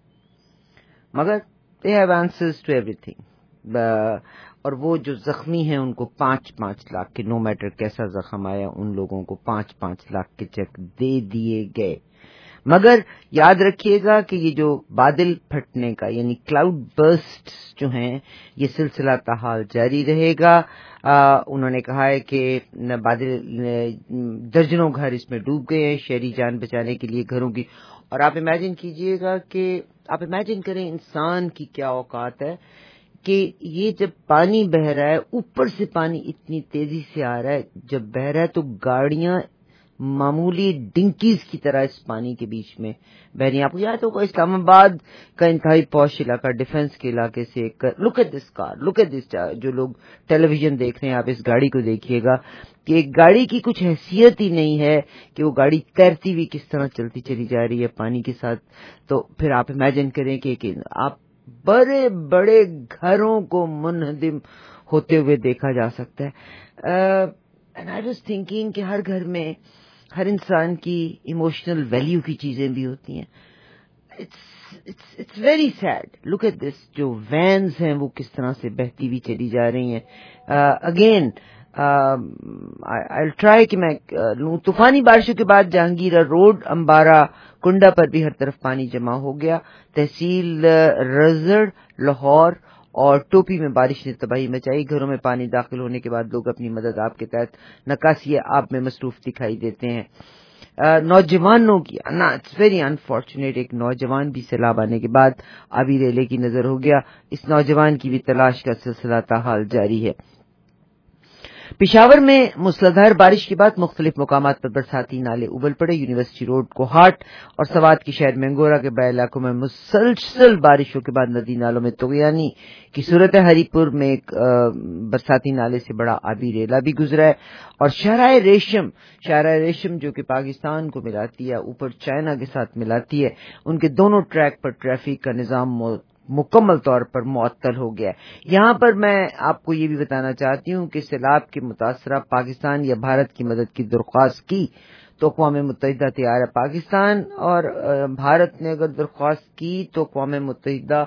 مگر they have answers to everything، اور وہ جو زخمی ہیں ان کو 5-5 لاکھ کے، نو میٹر کیسا زخم آیا، ان لوگوں کو 5-5 لاکھ کے چیک دے دیے گئے۔ مگر یاد رکھیے گا کہ یہ جو بادل پھٹنے کا یعنی کلاؤڈ برسٹ جو ہیں، یہ سلسلہ تاحال جاری رہے گا۔ انہوں نے کہا ہے کہ بادل درجنوں گھر اس میں ڈوب گئے ہیں، شہری جان بچانے کے لیے گھروں کی، اور آپ امیجن کیجئے گا کہ آپ امیجن کریں انسان کی کیا اوقات ہے کہ یہ جب پانی بہ رہا ہے، اوپر سے پانی اتنی تیزی سے آ رہا ہے، جب بہ رہا ہے تو گاڑیاں معمولی ڈنکیز کی طرح اس پانی کے بیچ میں بہ رہی ہیں۔ آپ کو یاد ہوگا اسلام آباد کا انتہائی پوش علاقہ، ڈیفنس کے علاقے سے ایک لک at this car, look at this, جو لوگ ٹیلی ویژن دیکھ رہے ہیں آپ اس گاڑی کو دیکھیے گا کہ ایک گاڑی کی کچھ حیثیت ہی نہیں ہے کہ وہ گاڑی تیرتی ہوئی کس طرح چلتی چلی جا رہی ہے پانی کے ساتھ۔ تو پھر آپ امیجن کریں کہ آپ بڑے بڑے گھروں کو منہدم ہوتے ہوئے دیکھا جا سکتا ہے۔ اینڈ آئی واز تھنکنگ کہ ہر گھر میں ہر انسان کی ایموشنل ویلیو کی چیزیں بھی ہوتی ہیں۔ It's very sad, look at this, جو وینز ہیں وہ کس طرح سے بہتی ہوئی چلی جا رہی ہیں۔ اگین I'll try کہ میں لوں، طوفانی بارشوں کے بعد جہانگیرہ روڈ، امبارہ کنڈا پر بھی ہر طرف پانی جمع ہو گیا۔ تحصیل رزڑ، لاہور اور ٹوپی میں بارش نے تباہی مچائی، گھروں میں پانی داخل ہونے کے بعد لوگ اپنی مدد آپ کے تحت نکاسی آب میں مصروف دکھائی دیتے ہیں۔ نوجوانوں کی اٹس ویری انفارچونیٹ، ایک نوجوان بھی سیلاب آنے کے بعد آبی ریلے کی نظر ہو گیا، اس نوجوان کی بھی تلاش کا سلسلہ تاحال جاری ہے۔ پشاور میں موسلادھار بارش کے بعد مختلف مقامات پر برساتی نالے ابل پڑے، یونیورسٹی روڈ کو ہاٹ اور سوات کی شہر مینگورہ کے بڑے علاقوں میں مسلسل بارشوں کے بعد ندی نالوں میں طغیانی کی صورت ہے۔ ہری پور میں ایک برساتی نالے سے بڑا آبی ریلا بھی گزرا ہے، اور شاہراہ ریشم جو کہ پاکستان کو ملاتی ہے، اوپر چائنا کے ساتھ ملاتی ہے، ان کے دونوں ٹریک پر ٹریفک کا نظام مکمل طور پر معطل ہو گیا ہے۔ یہاں پر میں آپ کو یہ بھی بتانا چاہتی ہوں کہ سیلاب کے متاثرہ پاکستان یا بھارت کی مدد کی درخواست کی تو اقوام متحدہ تیار ہے۔ پاکستان اور بھارت نے اگر درخواست کی تو اقوام متحدہ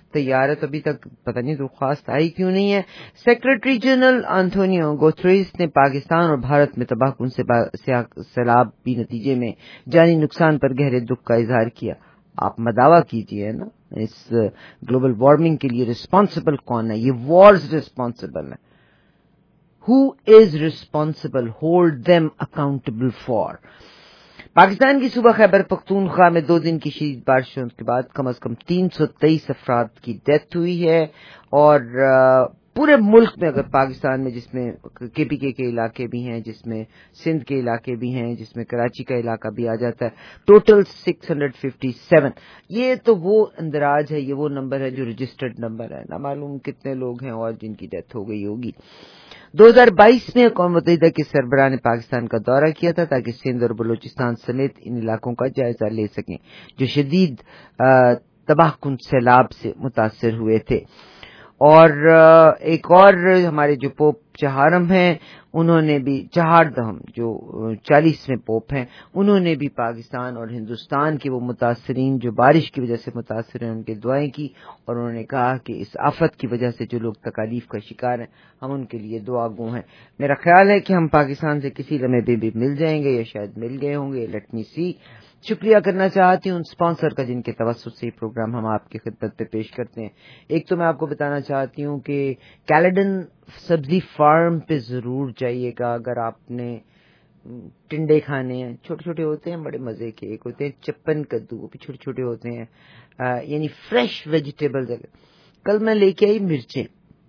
تیار ہے تو ابھی تک پتہ نہیں درخواست آئی کیوں نہیں ہے. سیکرٹری جنرل انتونیو گوتریس نے پاکستان اور بھارت میں تباہ کن سیلابی نتیجے میں جانی نقصان پر گہرے دکھ کا اظہار کیا. آپ مداوا کیجیے نا, اس گلوبل وارمنگ کے لیے رسپانسبل کون ہے؟ یہ وارز رسپانسبل ہے. Who is responsible? Hold them accountable for. Pakistan کی صوبہ خیبر پختونخوا میں 2 دن کی شدید بارشوں کے بعد کم از کم 323 افراد کی ڈیتھ ہوئی ہے, اور پورے ملک میں اگر پاکستان میں جس میں کے پی کے علاقے بھی ہیں, جس میں سندھ کے علاقے بھی ہیں, جس میں کراچی کا علاقہ بھی آ جاتا ہے, ٹوٹل 657. یہ تو وہ اندراج ہے, یہ وہ نمبر ہے جو رجسٹرڈ نمبر ہے. نہ معلوم کتنے لوگ ہیں اور جن کی ڈیتھ ہو گئی ہوگی. 2022 میں اقوام متحدہ کے سربراہ نے پاکستان کا دورہ کیا تھا تاکہ سندھ اور بلوچستان سمیت ان علاقوں کا جائزہ لے سکیں جو شدید تباہ کن سیلاب سے متاثر ہوئے تھے. اور ایک اور ہمارے جو پوپ چہارم ہیں, انہوں نے بھی چہاردہم جو 40ویں پوپ ہیں, انہوں نے بھی پاکستان اور ہندوستان کے وہ متاثرین جو بارش کی وجہ سے متاثر ہیں ان کے دعائیں کی, اور انہوں نے کہا کہ اس آفت کی وجہ سے جو لوگ تکالیف کا شکار ہیں ہم ان کے لیے دعا گو ہیں. میرا خیال ہے کہ ہم پاکستان سے کسی لمحے بھی مل جائیں گے یا شاید مل گئے ہوں گے. Let me see. شکریہ کرنا چاہتی ہوں ان سپانسر کا جن کے توسط سے یہ پروگرام ہم آپ کی خدمت پہ پیش کرتے ہیں. ایک تو میں آپ کو بتانا چاہتی ہوں کہ کیلیڈن سبزی فارم پہ ضرور جائیے گا اگر آپ نے ٹنڈے کھانے ہیں. چھوٹے چھوٹے ہوتے ہیں, بڑے مزے کے. ایک ہوتے ہیں چپن کدو, وہ بھی چھوٹے چھوٹے ہوتے ہیں, یعنی فریش ویجیٹیبل. کل میں لے کے آئی مرچیں,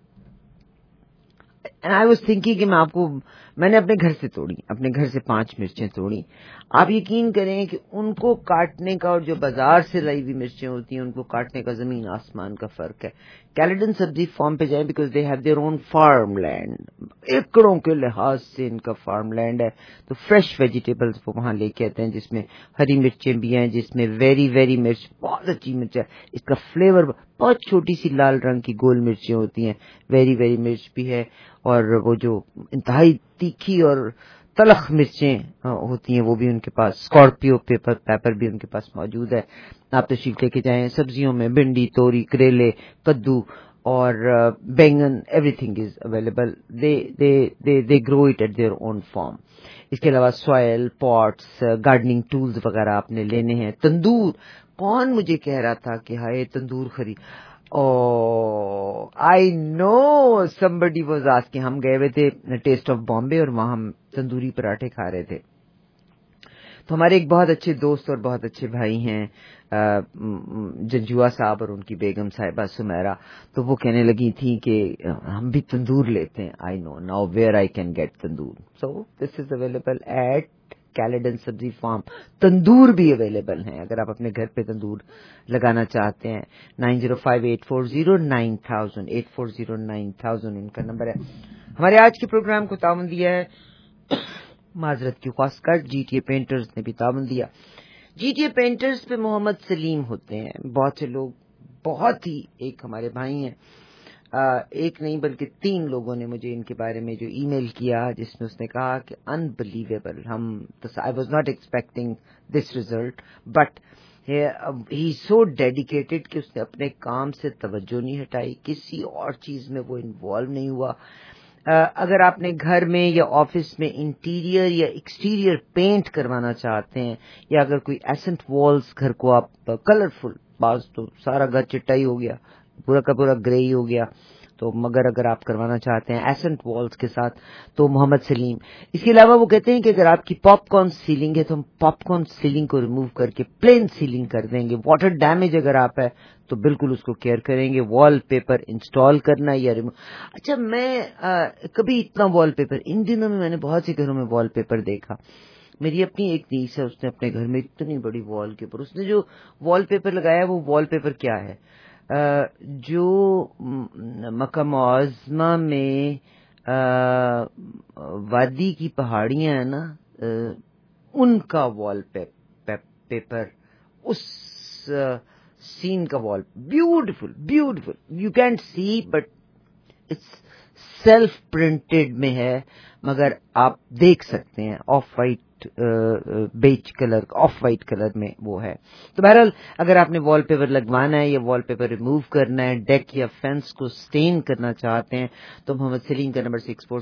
اینڈ آئی واز تھنکنگ کہ میں نے اپنے گھر سے توڑی, اپنے گھر سے 5 مرچیں توڑی. آپ یقین کریں کہ ان کو کاٹنے کا اور جو بازار سے لائی ہوئی مرچیں ہوتی ہیں ان کو کاٹنے کا زمین آسمان کا فرق ہے. کیلیڈن سبزی فارم پہ جائیں because they have their own farm land, ایکڑوں کے لحاظ سے ان کا فارم لینڈ ہے. تو فریش ویجیٹیبلز وہ وہاں لے کے آتے ہیں جس میں ہری مرچیں بھی ہیں, جس میں ویری مرچ, بہت اچھی مرچ ہے, اس کا فلیور بہت چھوٹی سی لال رنگ کی گول مرچیں ہوتی ہیں, ویری مرچ بھی ہے, اور وہ جو انتہائی تیکھی اور تلخ مرچیں ہوتی ہیں وہ بھی ان کے پاس, اسکارپیو پیپر بھی ان کے پاس موجود ہے. آپ تشریف لے کے جائیں. سبزیوں میں بھنڈی, توری, کریلے, کدو اور بینگن, everything is available. They grow it at their own farm. اس کے علاوہ سوائل, پاٹس, گارڈننگ ٹولز وغیرہ آپ نے لینے ہیں. تندور, کون مجھے کہہ رہا تھا کہ ہائے تندور خرید, آئی نو somebody was asking. ہم گئے ہوئے تھے ٹیسٹ آف بامبے اور وہاں ہم تندوری پراٹھے کھا رہے تھے. تو ہمارے ایک بہت اچھے دوست اور بہت اچھے بھائی ہیں جنجوا صاحب اور ان کی بیگم صاحبہ سمیرا, تو وہ کہنے لگی تھی کہ ہم بھی تندور لیتے ہیں. I know now where I can get tandoor. So this is available at Caledon Sabzi farm. تندور بھی اویلیبل ہیں اگر آپ اپنے گھر پہ تندور لگانا چاہتے ہیں. 9058409000 8409000 ان کا نمبر ہے. ہمارے آج کے پروگرام کو تعاون دیا ہے, معذرت کی خواست کر, جی ٹی اے پینٹرز نے بھی تعاون دیا. جی ٹی اے پینٹرز پہ محمد سلیم ہوتے ہیں. بہت سے لوگ, بہت ہی, ایک ہمارے بھائی ہیں, ایک نہیں بلکہ 3 لوگوں نے مجھے ان کے بارے میں جو ای میل کیا جس میں اس نے کہا کہ unbelievable, I was not expecting this result but he so dedicated کہ اس نے اپنے کام سے توجہ نہیں ہٹائی, کسی اور چیز میں وہ انوالو نہیں ہوا. اگر آپ نے گھر میں یا آفس میں انٹیریئر یا ایکسٹیریئر پینٹ کروانا چاہتے ہیں, یا اگر کوئی ایسنٹ والز گھر کو آپ کلرفل, بعض تو سارا گھر چٹا ہی ہو گیا, پورا کا پورا گرے ہی ہو گیا, تو مگر اگر آپ کروانا چاہتے ہیں ایسنٹ والز کے ساتھ تو محمد سلیم. اس کے علاوہ وہ کہتے ہیں کہ اگر آپ کی پاپ کارن سیلنگ ہے تو ہم پاپ کارن سیلنگ کو ریموو کر کے پلین سیلنگ کر دیں گے. واٹر ڈیمیج اگر آپ ہے تو بالکل اس کو کیئر کریں گے. وال پیپر انسٹال کرنا یا ریموو. اچھا, میں کبھی اتنا وال پیپر, ان دنوں میں نے بہت سے گھروں میں وال پیپر دیکھا. میری اپنی ایک نیس ہے, اس نے اپنے گھر میں اتنی بڑی وال پیپر, اس نے جو وال پیپر لگایا وہ وال پیپر کیا ہے, جو مکہ معظمہ میں وادی کی پہاڑیاں ہیں نا, ان کا وال پیپر, اس سین کا wall, beautiful, you can't see but it's self printed میں ہے, مگر آپ دیکھ سکتے ہیں. Off white beige colour off white colour میں وہ ہے. تو بہرحال اگر آپ نے وال پیپر لگوانا ہے یا وال پیپر ریموو کرنا ہے, ڈیک یا فینس کو سٹین کرنا چاہتے ہیں, تو محمد سلیم کا نمبر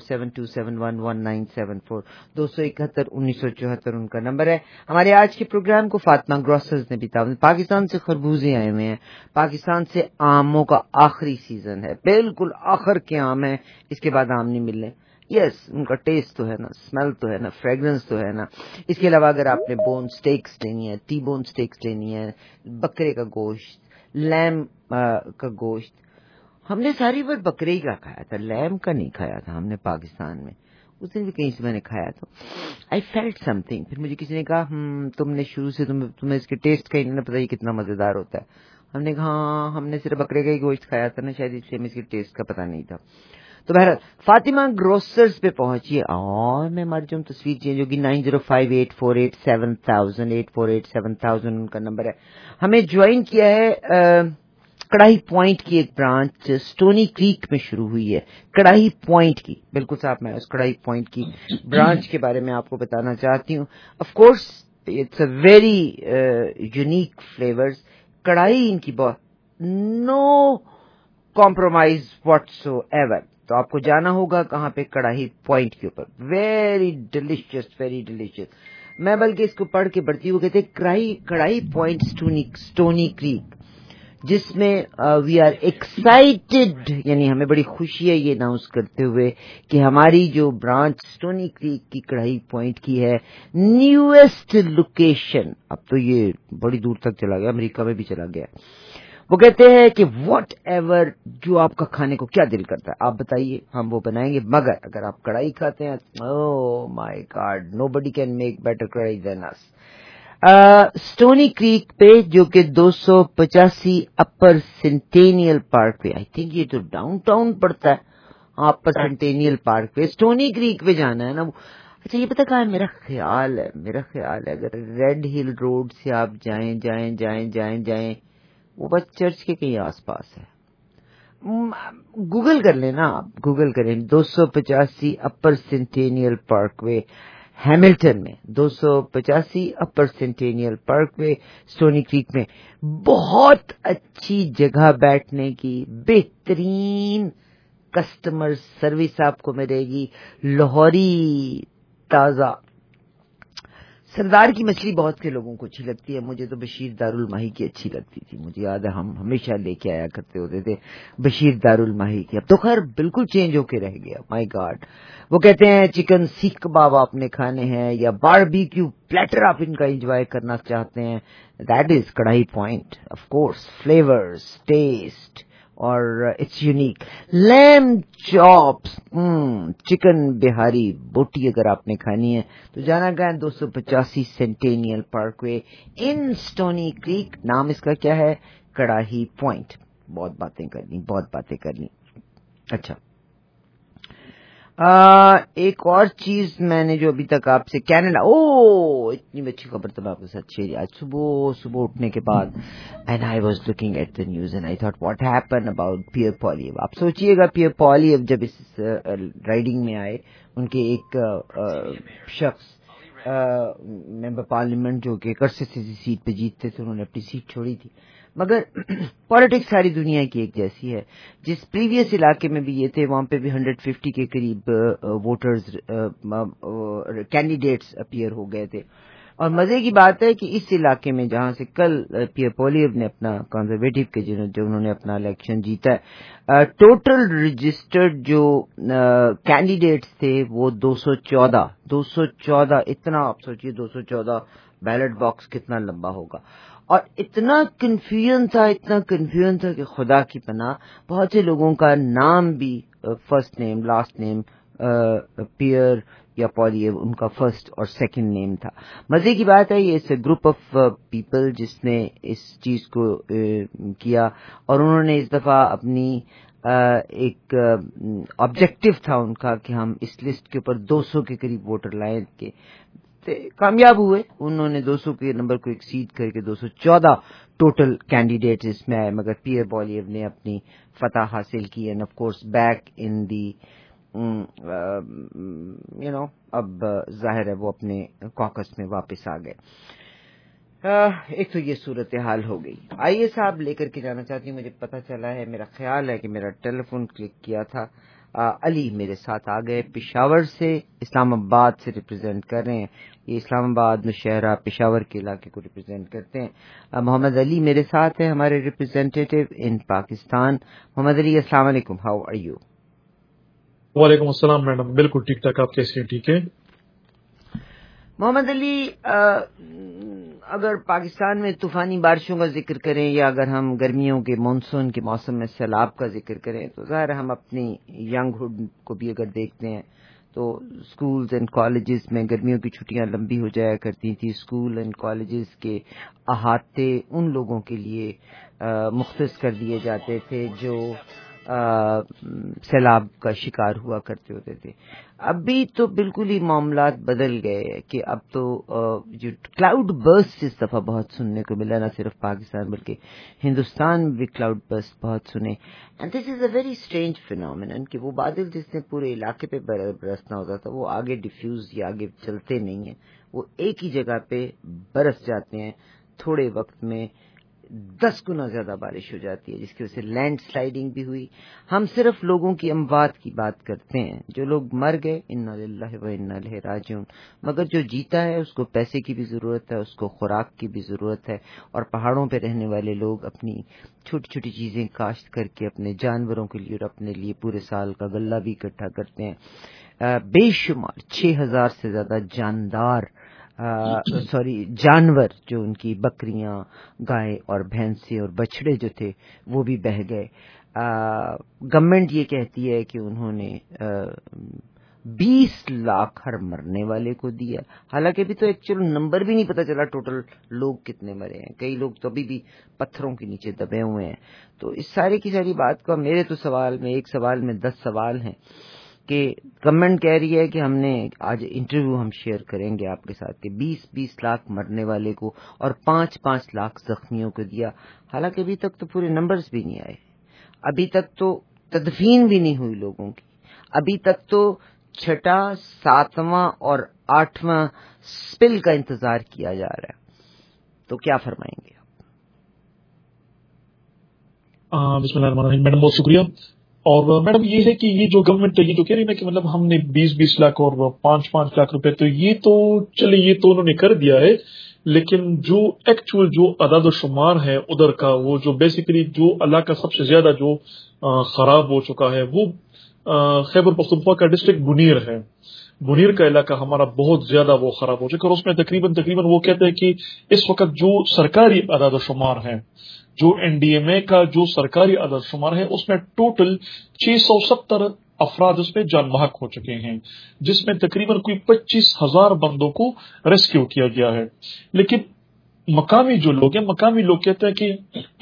6472711974 271-1974 ان کا نمبر ہے. ہمارے آج کے پروگرام کو فاطمہ گروسرز نے بھی تعاون. پاکستان سے خربوزے آئے ہوئے ہیں, پاکستان سے آموں کا آخری سیزن ہے, بالکل آخر کے آم ہیں, اس کے بعد آم نہیں ملنے. یس, ان کا ٹیسٹ تو ہے نا, اسمیل تو ہے نا, فریگرنس تو ہے نا. اس کے علاوہ اگر آپ نے بون سٹیکس لینی ہے, ٹی بون سٹیکس لینی ہے, بکرے کا گوشت, لیم کا گوشت, ہم نے ساری بار بکرے ہی کا کھایا تھا, لیم کا نہیں کھایا تھا ہم نے پاکستان میں. اس دن بھی کہیں سے میں نے کھایا تو آئی فیلٹ سم تھنگ. پھر مجھے کسی نے کہا تم نے شروع سے تمہیں اس کے ٹیسٹ کا ہی نہیں پتا یہ کتنا مزیدار ہوتا ہے. ہم نے کہا ہاں, ہم نے صرف بکرے کا ہی گوشت کھایا تھا نا, شاید اس لیے ہمیں اس کے ٹیسٹ کا پتا نہیں تھا. تو بہرحال فاطمہ گروسرز پہ پہنچیے اور میں مر جاؤں. تصویر چینج ہوگی. 9058487000 8487000 ان کا نمبر ہے. ہمیں جوائن کیا ہے کڑاہی پوائنٹ کی ایک برانچ سٹونی کریک میں شروع ہوئی ہے. کڑاہی پوائنٹ کی, بالکل صاحب, میں اس کڑاہی پوائنٹ کی برانچ کے بارے میں آپ کو بتانا چاہتی ہوں. Of course it's a very unique flavours. Karahi ان کی بہت نو کمپرومائز واٹس ایور. تو آپ کو جانا ہوگا کہاں پہ, کڑاہی پوائنٹ کے اوپر. Very delicious, very delicious. میں بلکہ اس کو پڑھ کے بڑھتی ہوں, کہتے کڑاہی پوائنٹ سٹونی کریک, جس میں وی آر ایکسائٹیڈ, یعنی ہمیں بڑی خوشی ہے یہ اناؤنس کرتے ہوئے کہ ہماری جو برانچ سٹونی کریک کی کڑاہی پوائنٹ کی ہے نیویسٹ لوکیشن, اب تو یہ بڑی دور تک چلا گیا, امریکہ میں بھی چلا گیا. وہ کہتے ہیں کہ واٹ ایور جو آپ کا کھانے کو کیا دل کرتا ہے آپ بتائیے, ہم وہ بنائیں گے. مگر اگر آپ کڑھائی کھاتے ہیں, oh my God, nobody can make better karahi than us. سٹونی crack پہ, جو کہ 285 اپر سینٹینیل پارک پہ, آئی تھنک یہ تو ڈاؤن ٹاؤن پڑتا ہے, اپر سینٹینیل پارک پہ سٹونی کریک پہ جانا ہے نا. اچھا یہ پتا کہاں ہے, میرا خیال ہے اگر ریڈ ہل روڈ سے آپ جائیں وہ بس چرچ کے کہیں آس پاس ہے. گوگل کر لیں نا آپ, گوگل کریں 285 Upper Centennial Parkway Hamilton میں, 285 Upper Centennial Parkway Stoney Creek میں. بہت اچھی جگہ بیٹھنے کی, بہترین کسٹمر سروس آپ کو ملے گی. لاہوری تازہ سردار کی مچھلی بہت سے لوگوں کو اچھی لگتی ہے, مجھے تو بشیر دارالماہی کی اچھی لگتی تھی. مجھے یاد ہے ہم ہمیشہ لے کے آیا کرتے ہوتے تھے بشیر دارالماہی کی. اب تو خیر بالکل چینج ہو کے رہ گیا, مائی گاڈ. وہ کہتے ہیں چکن سیخ کباب آپ نے کھانے ہیں یا باربیکیو پلیٹر آپ ان کا انجوائے کرنا چاہتے ہیں, that is Karahi Point. Of course flavours, taste اور it's unique. Lamb chops, chicken Bihari boti اگر آپ نے کھانی ہے تو جانا گیا 285 Centennial Parkway in Stoney Creek. نام اس کا کیا ہے, کڑاہی پوائنٹ. بہت باتیں کرنی. اچھا ایک اور چیز میں نے جو ابھی تک آپ سے, کینیڈا, اتنی اچھی خبر تو میں آپ کے ساتھ شیئر. آج صبح اٹھنے کے بعد and I was looking at the news and I thought what happen about Pierre Poilievre. آپ سوچئے گا پیئر پالیو جب اس رائڈنگ میں آئے, ان کے ایک شخص ممبر پارلیمنٹ جو کہ عرصے سے سیٹ پہ جیتتے تھے, انہوں نے اپنی سیٹ چھوڑی تھی. مگر پالیٹکس ساری دنیا کی ایک جیسی ہے. جس پریویس علاقے میں بھی یہ تھے وہاں پہ بھی 150 کے قریب ووٹرز کینڈیڈیٹس اپیئر ہو گئے تھے. اور مزے کی بات ہے کہ اس علاقے میں جہاں سے کل پیئر پالیو نے اپنا کنزرویٹو کے جو انہوں نے اپنا الیکشن جیتا ہے, ٹوٹل رجسٹرڈ جو کینڈیڈیٹس تھے وہ 214. اتنا آپ سوچیے 214 بیلٹ باکس کتنا لمبا ہوگا. اور اتنا کنفیوژن تھا کہ خدا کی پناہ, بہت سے لوگوں کا نام بھی first name last name Pierre یا پالیو ان کا فرسٹ اور سیکنڈ نیم تھا. مزے کی بات ہے, یہ اس گروپ آف پیپل جس نے اس چیز کو کیا, اور انہوں نے اس دفعہ اپنی ایک آبجیکٹو تھا ان کا کہ ہم اس لسٹ کے اوپر 200 کے قریب ووٹر لائیں کے, کامیاب ہوئے. انہوں نے 200 کے نمبر کو ایکسیڈ کر کے 214 ٹوٹل کینڈیڈیٹ اس میں آئے, مگر پیئر پالیو نے اپنی فتح حاصل کی. And of course back in the اب ظاہر ہے وہ اپنے کاکس میں واپس آ گئے. ایک تو یہ صورتحال ہو گئی. آئیے صاحب لے کر کے جانا چاہتی ہوں. مجھے پتہ چلا ہے, میرا خیال ہے کہ میرا ٹیلی فون کلک کیا تھا. علی میرے ساتھ آ گئے پشاور سے, اسلام آباد سے ریپرزینٹ کر رہے ہیں. یہ اسلام آباد نوشہرہ پشاور کے علاقے کو ریپرزینٹ کرتے ہیں. محمد علی میرے ساتھ ہیں, ہمارے ریپرزینٹیٹو ان پاکستان. محمد علی السلام علیکم, ہاؤ آر یو؟ وعلیکم السلام میڈم, بالکل ٹھیک ٹھاک. آپ کیسے ہیں؟ ٹھیک ہے. محمد علی, اگر پاکستان میں طوفانی بارشوں کا ذکر کریں یا اگر ہم گرمیوں کے مانسون کے موسم میں سیلاب کا ذکر کریں تو ظاہر ہم اپنی ینگ ہوڈ کو بھی اگر دیکھتے ہیں تو اسکولز اینڈ کالجز میں گرمیوں کی چھٹیاں لمبی ہو جایا کرتی تھی. اسکول اینڈ کالجز کے احاطے ان لوگوں کے لیے مختص کر دیے جاتے تھے جو سیلاب کا شکار ہوا کرتے ہوتے تھے. ابھی تو بالکل ہی معاملات بدل گئے کہ اب تو جو کلاؤڈ برسٹ اس دفعہ بہت سننے کو ملا, نہ صرف پاکستان بلکہ ہندوستان میں بھی کلاؤڈ برسٹ بہت سنے. And this is a very strange phenomenon کہ وہ بادل جس نے پورے علاقے پہ برسنا ہوتا تھا وہ آگے ڈیفیوز یا آگے چلتے نہیں ہیں, وہ ایک ہی جگہ پہ برس جاتے ہیں. تھوڑے وقت میں 10 گنا زیادہ بارش ہو جاتی ہے جس کی وجہ سے لینڈ سلائڈنگ بھی ہوئی. ہم صرف لوگوں کی اموات کی بات کرتے ہیں, جو لوگ مر گئے انا للہ و انا الیہ راجعون, مگر جو جیتا ہے اس کو پیسے کی بھی ضرورت ہے, اس کو خوراک کی بھی ضرورت ہے. اور پہاڑوں پہ رہنے والے لوگ اپنی چھوٹی چھوٹی چیزیں کاشت کر کے اپنے جانوروں کے لیے اور اپنے لیے پورے سال کا غلہ بھی اکٹھا کرتے ہیں. بے شمار 6000 سے زیادہ جانور جو ان کی بکریاں, گائے اور بھینسیں اور بچڑے جو تھے وہ بھی بہہ گئے. گورنمنٹ یہ کہتی ہے کہ انہوں نے 20 لاکھ ہر مرنے والے کو دیا, حالانکہ ابھی تو ایکچوئل نمبر بھی نہیں پتہ چلا ٹوٹل لوگ کتنے مرے ہیں. کئی لوگ تو ابھی بھی پتھروں کے نیچے دبے ہوئے ہیں. تو اس سارے کی ساری بات کا میرے تو سوال میں ایک سوال میں 10 سوال ہیں کہ گورنمنٹ کہہ رہی ہے کہ ہم نے آج انٹرویو ہم شیئر کریں گے آپ کے ساتھ کہ 20 لاکھ مرنے والے کو اور 5 لاکھ زخمیوں کو دیا, حالانکہ ابھی تک تو پورے نمبرز بھی نہیں آئے, ابھی تک تو تدفین بھی نہیں ہوئی لوگوں کی, ابھی تک تو 6واں 7واں اور 8واں سپل کا انتظار کیا جا رہا ہے. تو کیا فرمائیں گے آپ؟ بسم اللہ الرحمن الرحیم. میڈم بہت شکریہ. اور میڈم یہ ہے کہ یہ جو گورنمنٹ یہ تو کہہ رہی نا کہ مطلب ہم نے 20 لاکھ اور 5 لاکھ روپے, تو یہ تو چلے یہ تو انہوں نے کر دیا ہے, لیکن جو ایکچوئل جو اعداد و شمار ہے ادھر کا, وہ جو بیسیکلی جو علاقہ سب سے زیادہ جو خراب ہو چکا ہے وہ خیبر پختونخوا کا ڈسٹرکٹ بنیر ہے. بنیر کا علاقہ ہمارا بہت زیادہ وہ خراب ہو چکا, اور اس میں تقریباً وہ کہتے ہیں کہ اس وقت جو سرکاری اعداد و شمار ہے, جو NDMA کا جو سرکاری اعداد شمار ہے, اس میں ٹوٹل 670 افراد اس میں جان بحق ہو چکے ہیں, جس میں تقریباً کوئی 25,000 بندوں کو ریسکیو کیا گیا ہے. لیکن مقامی جو لوگ ہیں, مقامی لوگ کہتے ہیں کہ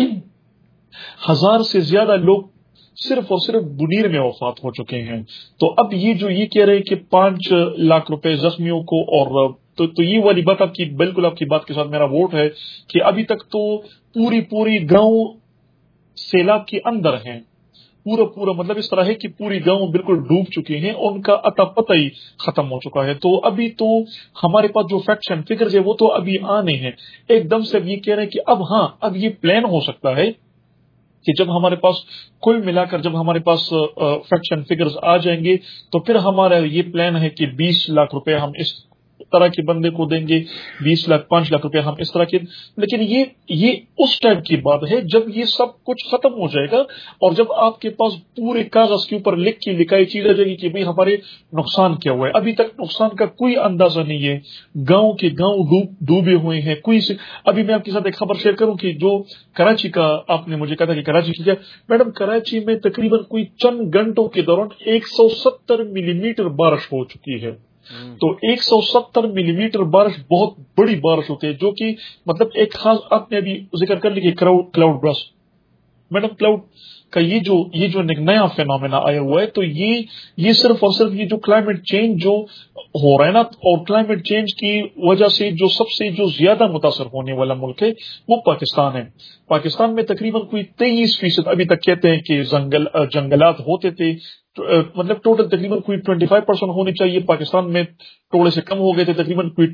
1000 سے زیادہ لوگ صرف اور صرف بنیر میں وفات ہو چکے ہیں. تو اب یہ کہہ رہے ہیں کہ 5 لاکھ روپے زخمیوں کو, اور تو یہ والی بات آپ کی بالکل آپ کی بات کے ساتھ میرا ووٹ ہے کہ ابھی تک تو پوری گاؤں سیلاب کے اندر ہیں, پورا مطلب اس طرح ہے کہ پوری گاؤں بالکل ڈوب چکے ہیں, ان کا اتا پتہ ہی ختم ہو چکا ہے. تو ابھی تو ہمارے پاس جو فیکٹس اینڈ فگرز ہے وہ تو ابھی آنے ہیں ایک دم سے. اب یہ کہہ رہے ہیں کہ اب یہ پلان ہو سکتا ہے کہ جب ہمارے پاس کل ملا کر جب ہمارے پاس فیکٹس اینڈ فگرز آ جائیں گے تو پھر ہمارا یہ پلان ہے کہ 20 لاکھ روپے ہم اس طرح کے بندے کو دیں گے, 20 لاکھ 5 لاکھ روپے ہم اس طرح کے. لیکن یہ اس ٹائپ کی بات ہے جب یہ سب کچھ ختم ہو جائے گا اور جب آپ کے پاس پورے کاغذ کے اوپر لکھ کے لکھائی چیز آ جائے گی کہ بھئی ہمارے نقصان کیا ہوا ہے. ابھی تک نقصان کا کوئی اندازہ نہیں ہے, گاؤں کے گاؤں ڈوبے ہوئے ہیں. ابھی میں آپ کے ساتھ ایک خبر شیئر کروں کہ جو کراچی کا آپ نے مجھے کہا تھا کہ کراچی کی کیا, میڈم کراچی میں تقریباً کوئی چند گھنٹوں کے دوران 170 ملی میٹر بارش ہو چکی ہے. تو 170 ملی میٹر بارش بہت بڑی بارش ہوتی ہے, جو کہ مطلب ایک خاص آپ نے ابھی ذکر کر لی کہ کلاؤڈ برسٹ. میڈم کلاؤڈ کا یہ جو نیا فینومینا آیا ہوا ہے, تو یہ صرف اور صرف یہ جو کلائمیٹ چینج جو ہو رہا ہے نا, اور کلائمیٹ چینج کی وجہ سے جو سب سے جو زیادہ متاثر ہونے والا ملک ہے وہ پاکستان ہے. پاکستان میں تقریباً کوئی 23% ابھی تک کہتے ہیں کہ جنگلات ہوتے تھے, मतलब टोटल तकरीबन कोई 25% होनी चाहिए, पाकिस्तान में थोड़े से कम हो गए थे, तकरीबन कोई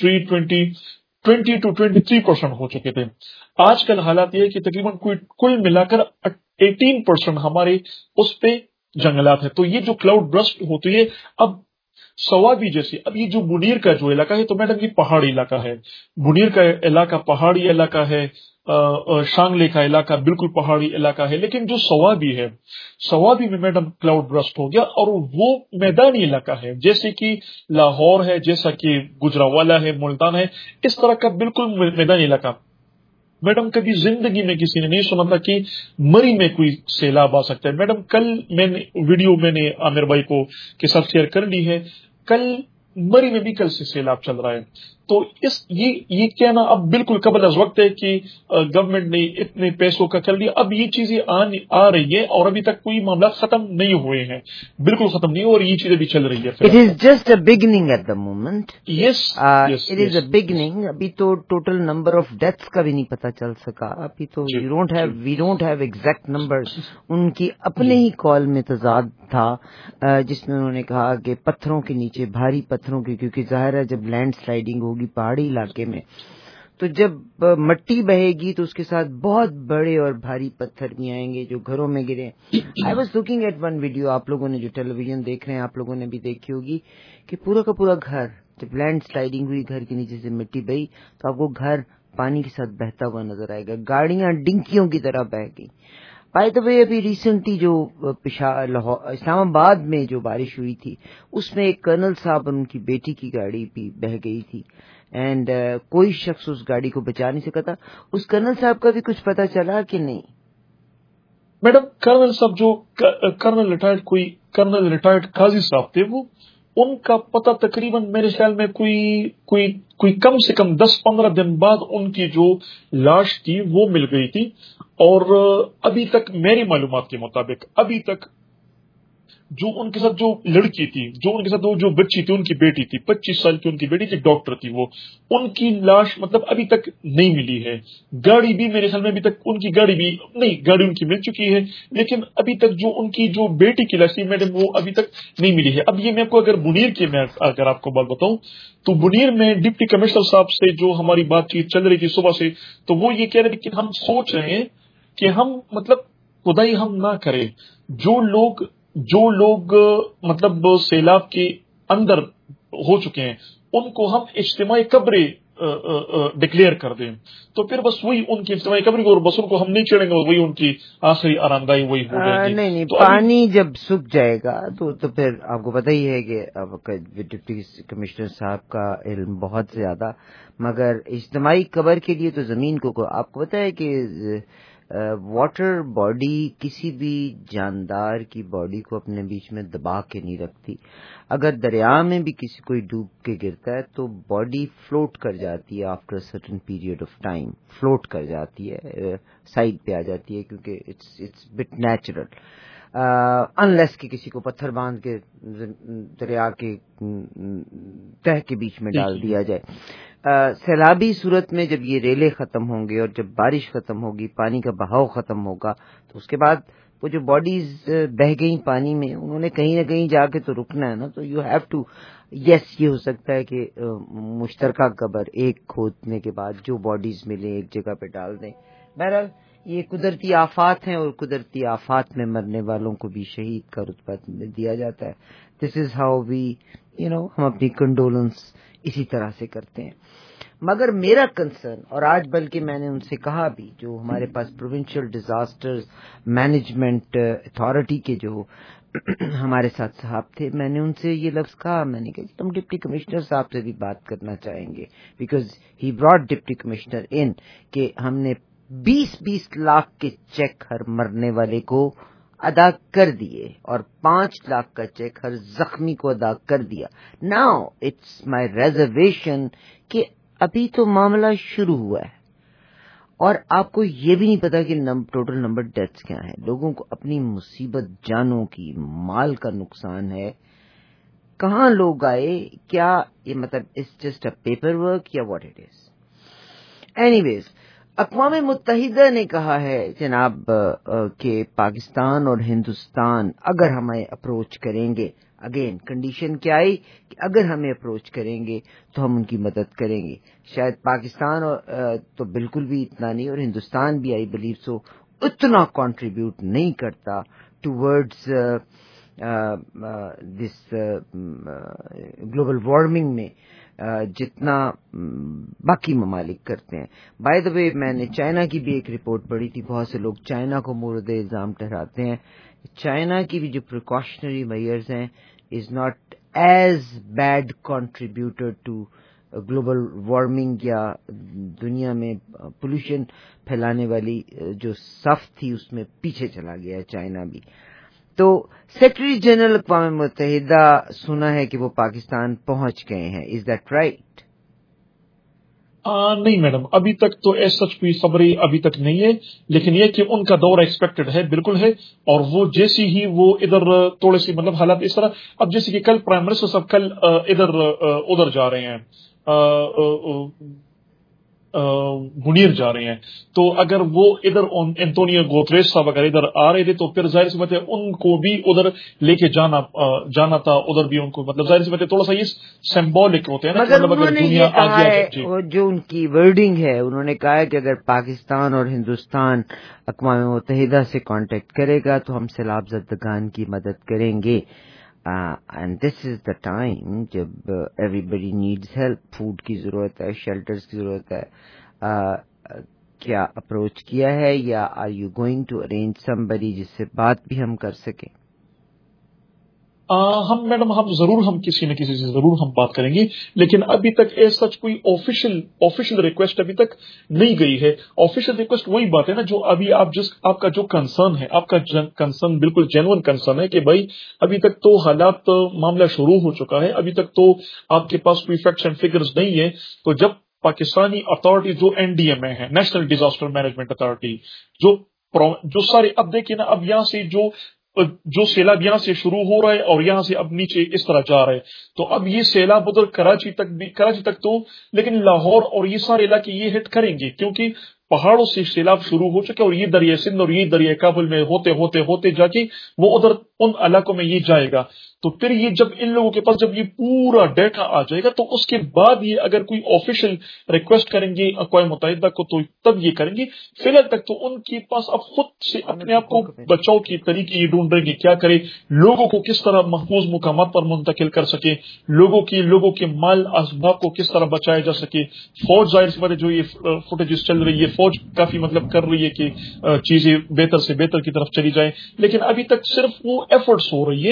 20 to 23% हो चुके थे। आजकल हालात ये है कि तकरीबन कोई कुल मिलाकर 18% हमारे उस पे जंगलात है। तो ये जो क्लाउड ब्रस्ट होती है, अब सवाबी जैसे, अब ये जो मुनीर का जो इलाका है, तो मैडम ये पहाड़ी इलाका है, मुनीर का इलाका पहाड़ी इलाका है, शांगले का इलाका बिल्कुल पहाड़ी इलाका है। लेकिन जो सवाबी है, सवाबी में मैडम क्लाउड ब्रस्ट हो गया, और वो मैदानी इलाका है, जैसे कि लाहौर है, जैसा कि गुजरावाला है, मुल्तान है, इस तरह का बिल्कुल मैदानी इलाका। मैडम कभी जिंदगी में किसी ने नहीं सुना था कि मरी में कोई सैलाब आ सकता है। मैडम कल मैंने आमिर भाई को के साथ शेयर कर ली है, कल मरी में भी कल से सैलाब चल रहा है। तो ये कहना अब बिल्कुल कबल अज़ वक्त है कि गवर्नमेंट ने इतने पैसों का कर लिया। अब ये चीजें आ रही है और अभी तक कोई मामला खत्म नहीं हुए हैं, बिल्कुल खत्म नहीं, और ये चीजें भी चल रही है। It is just a beginning at the moment. Yes, it is a beginning. अभी तो टोटल नंबर ऑफ डेथ्स का भी नहीं पता चल सका। अभी तो we don't have exact numbers. उनकी अपने ही कॉल में तजाद था, जिसमें उन्होंने कहा कि पत्थरों के नीचे, भारी पत्थरों की, क्योंकि जाहिर है जब लैंड स्लाइडिंग होगी पहाड़ी इलाके में, तो जब मट्टी बहेगी तो उसके साथ बहुत बड़े और भारी पत्थर भी आएंगे जो घरों में गिरे। I was looking at one video, आप लोगों ने जो टेलीविजन देख रहे हैं, आप लोगों ने भी देखी होगी, कि पूरा का पूरा घर, जब लैंड स्लाइडिंग हुई, घर के नीचे से मिट्टी बही, तो आपको घर पानी के साथ बहता हुआ नजर आएगा, गाड़ियां डिंकियों की तरह बह गई। बाय द वे, अभी रिसेंटली जो इस्लामाबाद में जो बारिश हुई थी, उसमें एक कर्नल साहब और उनकी बेटी की गाड़ी भी बह गई थी, एंड कोई शख्स उस गाड़ी को बचा नहीं सका था। उस कर्नल साहब का भी कुछ पता चला कि नहीं? मैडम कर्नल साहब जो कर्नल रिटायर्ड काजी साहब थे, वो उनका पता तकरीबन मेरे ख्याल में कोई कम से कम 10-15 दिन बाद उनकी जो लाश थी वो मिल गई थी। और अभी तक मेरी मालूमात के मुताबिक अभी तक जो उनके साथ जो लड़की थी, जो उनके साथ वो जो बच्ची थी, उनकी बेटी थी, 25 साल की उनकी बेटी थी, डॉक्टर थी वो, उनकी लाश मतलब अभी तक नहीं मिली है। गाड़ी भी मेरे ख्याल में अभी तक उनकी गाड़ी उनकी मिल चुकी है, लेकिन अभी तक जो उनकी जो बेटी की लाश थी मैडम, वो अभी तक नहीं मिली है। अब ये मैं आपको अगर आपको बात बताऊं, तो मुनीर में डिप्टी कमिश्नर साहब से जो हमारी बातचीत चल रही थी सुबह से, तो वो ये कह रहे थे कि हम सोच रहे हैं कि हम मतलब खुदाई हम ना करें, जो लोग मतलब सैलाब के अंदर हो चुके हैं उनको हम इज्तिमाई कब्रें डिक्लेयर कर दें, तो फिर बस वही उनकी इज्तिमाई कब्र को, और बस उनको हम नहीं छेड़ेंगे, वही उनकी आखिरी आरामदाई वही हो जाएगी। नहीं, तो पानी जब सूख जाएगा तो फिर आपको पता ही है कि डिप्टी कमिश्नर साहब का इल्म बहुत ज्यादा, मगर इज्तिमाई कब्र के लिए तो जमीन को आपको पता है कि वाटर बॉडी किसी भी जानदार की बॉडी को अपने बीच में दबा के नहीं रखती। अगर दरिया में भी किसी कोई डूब के गिरता है तो बॉडी फ्लोट कर जाती है, after certain period of time float कर जाती है, साइड पे आ जाती है, क्योंकि इट्स बिट नेचुरल, अनलेस कि किसी को पत्थर बांध के दरिया के तह के बीच में डाल दिया जाए। सैलाबी सूरत में जब ये रेले खत्म होंगे और जब बारिश खत्म होगी, पानी का बहाव खत्म होगा, तो उसके बाद वो जो बॉडीज बह गई पानी में, उन्होंने कहीं ना कहीं जाके तो रुकना है ना, तो यू हैव टू, यस, ये हो सकता है कि मुश्तरका कब्र एक खोदने के बाद जो बॉडीज मिले एक जगह पे डाल दें। बहरहाल ये कुदरती आफात हैं, और कुदरती आफात में मरने वालों को भी शहीद का रुतबा दिया जाता है। दिस इज हाउ वी हम अपनी कंडोलेंस इसी तरह से करते हैं। मगर मेरा कंसर्न, और आज बल्कि मैंने उनसे कहा भी, जो हमारे पास प्रोविंशियल डिजास्टर मैनेजमेंट अथॉरिटी के जो हमारे साथ साहब थे, मैंने उनसे ये लफ्ज कहा, मैंने कहा तुम डिप्टी कमिश्नर साहब से भी बात करना चाहेंगे, because he brought deputy commissioner in कि हमने 20-20 लाख के चेक हर मरने वाले को अदा कर दिए और 5 लाख का चेक हर जख्मी को अदा कर दिया। नाउ इट्स माय रिजर्वेशन कि अभी तो मामला शुरू हुआ है और आपको ये भी नहीं पता कि टोटल नंबर डेथ्स क्या है। लोगों को अपनी मुसीबत, जानों की, माल का नुकसान है, कहाँ लोग आए, क्या ये मतलब it's just a paper work या व्हाट इट इज। एनीवेज, اقوام متحدہ نے کہا ہے جناب کہ پاکستان اور ہندوستان اگر ہمیں اپروچ کریں گے، اگین کنڈیشن کیا آئی کہ اگر ہمیں اپروچ کریں گے تو ہم ان کی مدد کریں گے. شاید پاکستان تو بالکل بھی اتنا نہیں، اور ہندوستان بھی آئی بلیو سو اتنا کنٹریبیوٹ نہیں کرتا ٹوورڈز دس گلوبل وارمنگ میں جتنا باقی ممالک کرتے ہیں. بائی دا وے میں نے چائنا کی بھی ایک رپورٹ پڑھی تھی، بہت سے لوگ چائنا کو مورد الزام ٹھہراتے ہیں. چائنا کی بھی جو پریکاشنری میئرز ہیں is not as bad contributor to global warming یا دنیا میں پولوشن پھیلانے والی جو صف تھی اس میں پیچھے چلا گیا ہے چائنا بھی. تو سیکرٹری جنرل اقوام متحدہ سنا ہے کہ وہ پاکستان پہنچ گئے ہیں، از دیٹ رائٹ؟ نہیں میڈم، ابھی تک تو ایسا کوئی خبریں ابھی تک نہیں ہے، لیکن یہ کہ ان کا دورہ ایکسپیکٹڈ ہے، بالکل ہے. اور وہ جیسی ہی وہ ادھر تھوڑے سی مطلب حالات اس طرح، اب جیسے کہ کل پرائم منسٹر صاحب کل ادھر جا رہے ہیں، منیر جا رہے ہیں، تو اگر وہ ادھر انتونیو گوتریس صاحب اگر ادھر آ رہے تھے تو پھر ظاہر سی بات ہے ان کو بھی ادھر لے کے جانا تھا، ادھر بھی ان کو مطلب ظاہر سی بات ہے تھوڑا سا یہ سمبولک ہوتے ہیں نا. مگر انہوں نے یہ کہا ہے، جو ان کی ورڈنگ ہے، انہوں نے کہا ہے کہ اگر پاکستان اور ہندوستان اقوام متحدہ سے کانٹیکٹ کرے گا تو ہم سیلاب زدگان کی مدد کریں گے. And this is the time جب everybody needs help, food کی ضرورت ہے، شیلٹرز کی ضرورت ہے. کیا اپروچ کیا ہے یا are you going to arrange somebody جس سے بات بھی ہم کر سکیں؟ ہم میڈم ہم کسی نہ کسی سے ضرور ہم بات کریں گے، لیکن ابھی تک ایسا کوئی آفیشیل ریکویسٹ ابھی تک نہیں گئی ہے. آفیشیل ریکویسٹ وہی بات ہے نا جو ابھی آپ کا جو کنسرن ہے، آپ کا کنسرن بالکل جینوئن کنسرن ہے کہ بھائی ابھی تک تو حالات معاملہ شروع ہو چکا ہے، ابھی تک تو آپ کے پاس کوئی فیکٹس اینڈ فگرز نہیں ہے. تو جب پاکستانی اتھارٹی جو NDMA ہے، نیشنل ڈیزاسٹر مینجمنٹ اتھارٹی، جو سارے اب دیکھیں نا، اب یہاں سے جو سیلاب یہاں سے شروع ہو رہا ہے اور یہاں سے اب نیچے اس طرح جا رہا ہے، تو اب یہ سیلاب ادھر کراچی تک تو، لیکن لاہور اور یہ سارے علاقے یہ ہٹ کریں گے کیونکہ پہاڑوں سے سیلاب شروع ہو چکے اور یہ دریائے سندھ اور یہ دریائے کابل میں ہوتے جا کے وہ ادھر ان علاقوں میں یہ جائے گا. تو پھر یہ جب ان لوگوں کے پاس جب یہ پورا ڈیٹا آ جائے گا تو اس کے بعد یہ اگر کوئی آفیشیل ریکویسٹ کریں گے اقوام متحدہ کو تو تب یہ کریں گے. فی الحال تک تو ان کے پاس اب خود سے اپنے آپ کو بچاؤ کے طریقے یہ ڈھونڈ رہے ہیں کیا کرے، لوگوں کو کس طرح محفوظ مقامات پر منتقل کر سکے، لوگوں کے مال اسباب کو کس طرح بچایا جا سکے. فوج ظاہر سی بات ہے جو یہ فوٹیجز چل رہی ہے، فوج کافی مطلب کر رہی ہے کہ چیزیں بہتر سے بہتر کی طرف چلی جائیں، لیکن ابھی تک صرف وہ ایفرٹس ہو رہی ہے.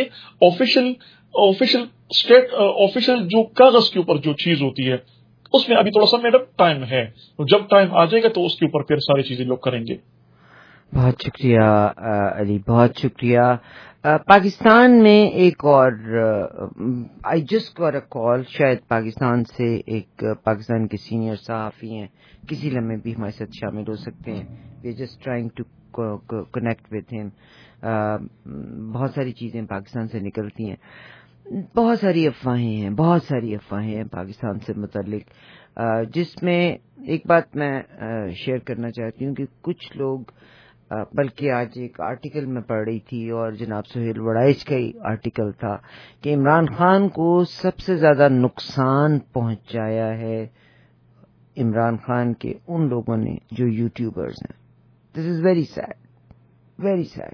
آفیشیل جو کاغذ کے اوپر جو چیز ہوتی ہے اس میں ابھی تھوڑا سا میڈم ٹائم ہے، جب ٹائم آ جائے گا تو اس کے اوپر پھر ساری چیزیں لوگ کریں گے. بہت شکریہ علی، بہت شکریہ. پاکستان میں ایک اور آئی جسٹ گاٹ اے کال، شاید پاکستان سے ایک پاکستان کے سینئر صحافی ہیں، کسی لمحے بھی ہمارے ساتھ شامل ہو سکتے ہیں. We are just trying to connect with ہم. بہت ساری چیزیں پاکستان سے نکلتی ہیں، بہت ساری افواہیں ہیں پاکستان سے متعلق، جس میں ایک بات میں شیئر کرنا چاہتی ہوں کہ کچھ لوگ، بلکہ آج ایک آرٹیکل میں پڑھ رہی تھی اور جناب سہیل وڑائچ کا ہی آرٹیکل تھا کہ عمران خان کو سب سے زیادہ نقصان پہنچایا ہے عمران خان کے ان لوگوں نے جو یوٹیوبرز ہیں. This is very sad, very sad.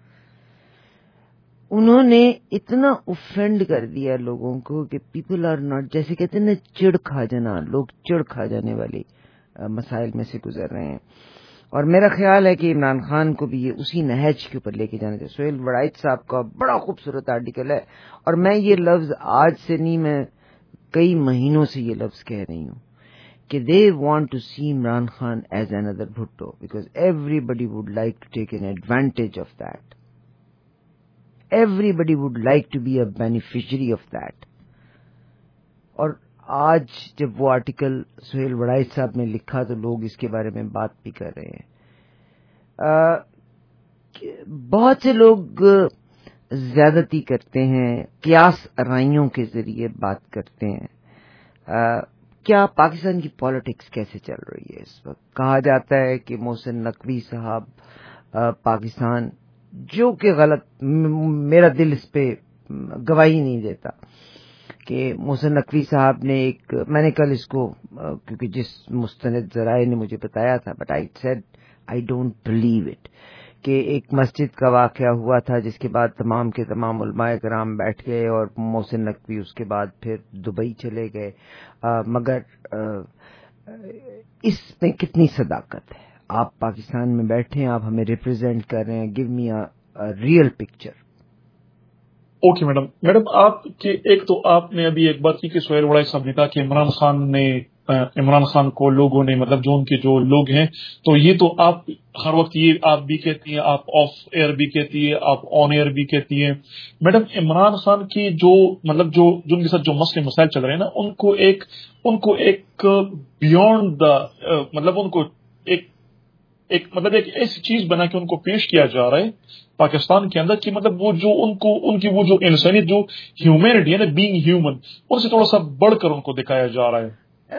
انہوں نے اتنا اوفینڈ کر دیا لوگوں کو کہ پیپل آر ناٹ، جیسے کہتے ہیں نا چڑ کھا جانا، لوگ چڑ کھا جانے والے مسائل میں سے گزر رہے ہیں. اور میرا خیال ہے کہ عمران خان کو بھی یہ اسی نہج کے اوپر لے کے جانا چاہیے. سہیل وڑائچ صاحب کا بڑا خوبصورت آرٹیکل ہے، اور میں یہ لفظ آج سے نہیں، میں کئی مہینوں سے یہ لفظ کہہ رہی ہوں کہ they want to see Imran Khan as another Bhutto because everybody would like to take an advantage of that. Everybody would like to be a beneficiary of that. اور آج جب وہ آرٹیکل سہیل وڑائچ صاحب نے لکھا تو لوگ اس کے بارے میں بات بھی کر رہے ہیں. بہت سے لوگ زیادتی کرتے ہیں، قیاس آرائیوں کے ذریعے بات کرتے ہیں. کیا پاکستان کی پالیٹکس کیسے چل رہی ہے اس وقت. کہا جاتا ہے کہ محسن نقوی صاحب پاکستان, جو کہ غلط, میرا دل اس پہ گواہی نہیں دیتا کہ محسن نقوی صاحب نے ایک, میں نے کل اس کو کیونکہ جس مستند ذرائع نے مجھے بتایا تھا, but I said I don't believe it, کہ ایک مسجد کا واقعہ ہوا تھا جس کے بعد تمام کے تمام علماء کرام بیٹھ گئے اور محسن نقوی اس کے بعد پھر دبئی چلے گئے. مگر اس میں کتنی صداقت ہے؟ آپ پاکستان میں بیٹھے ہیں, آپ ہمیں ریپرزینٹ کر رہے ہیں, give me real picture. Okay madam آپ کے ایک تو آپ نے ابھی ایک بات کی کہ سہیل وڑائی صاحب نے کہا کہ عمران خان کو لوگوں نے, مطلب جو ان کے جو لوگ ہیں, تو یہ تو آپ ہر وقت یہ آپ بھی کہتی ہیں, آپ آف ایئر بھی کہتی ہے, آپ آن ایئر بھی کہتی ہیں. میڈم عمران خان کی جو مطلب جو ان کے ساتھ جو مسئلے مسائل چل رہے ہیں نا, ان کو ایک بیونڈ دا مطلب ان کو ایک مطلب ایک ایسی چیز بنا کے ان کو پیش کیا جا رہا ہے پاکستان کے اندر کہ مطلب وہ جو ان کی وہ جو انسانیت, جو ہیومینٹی ہے نا, بینگ ہیومن, ان سے تھوڑا سا بڑھ کر ان کو دکھایا جا رہا ہے.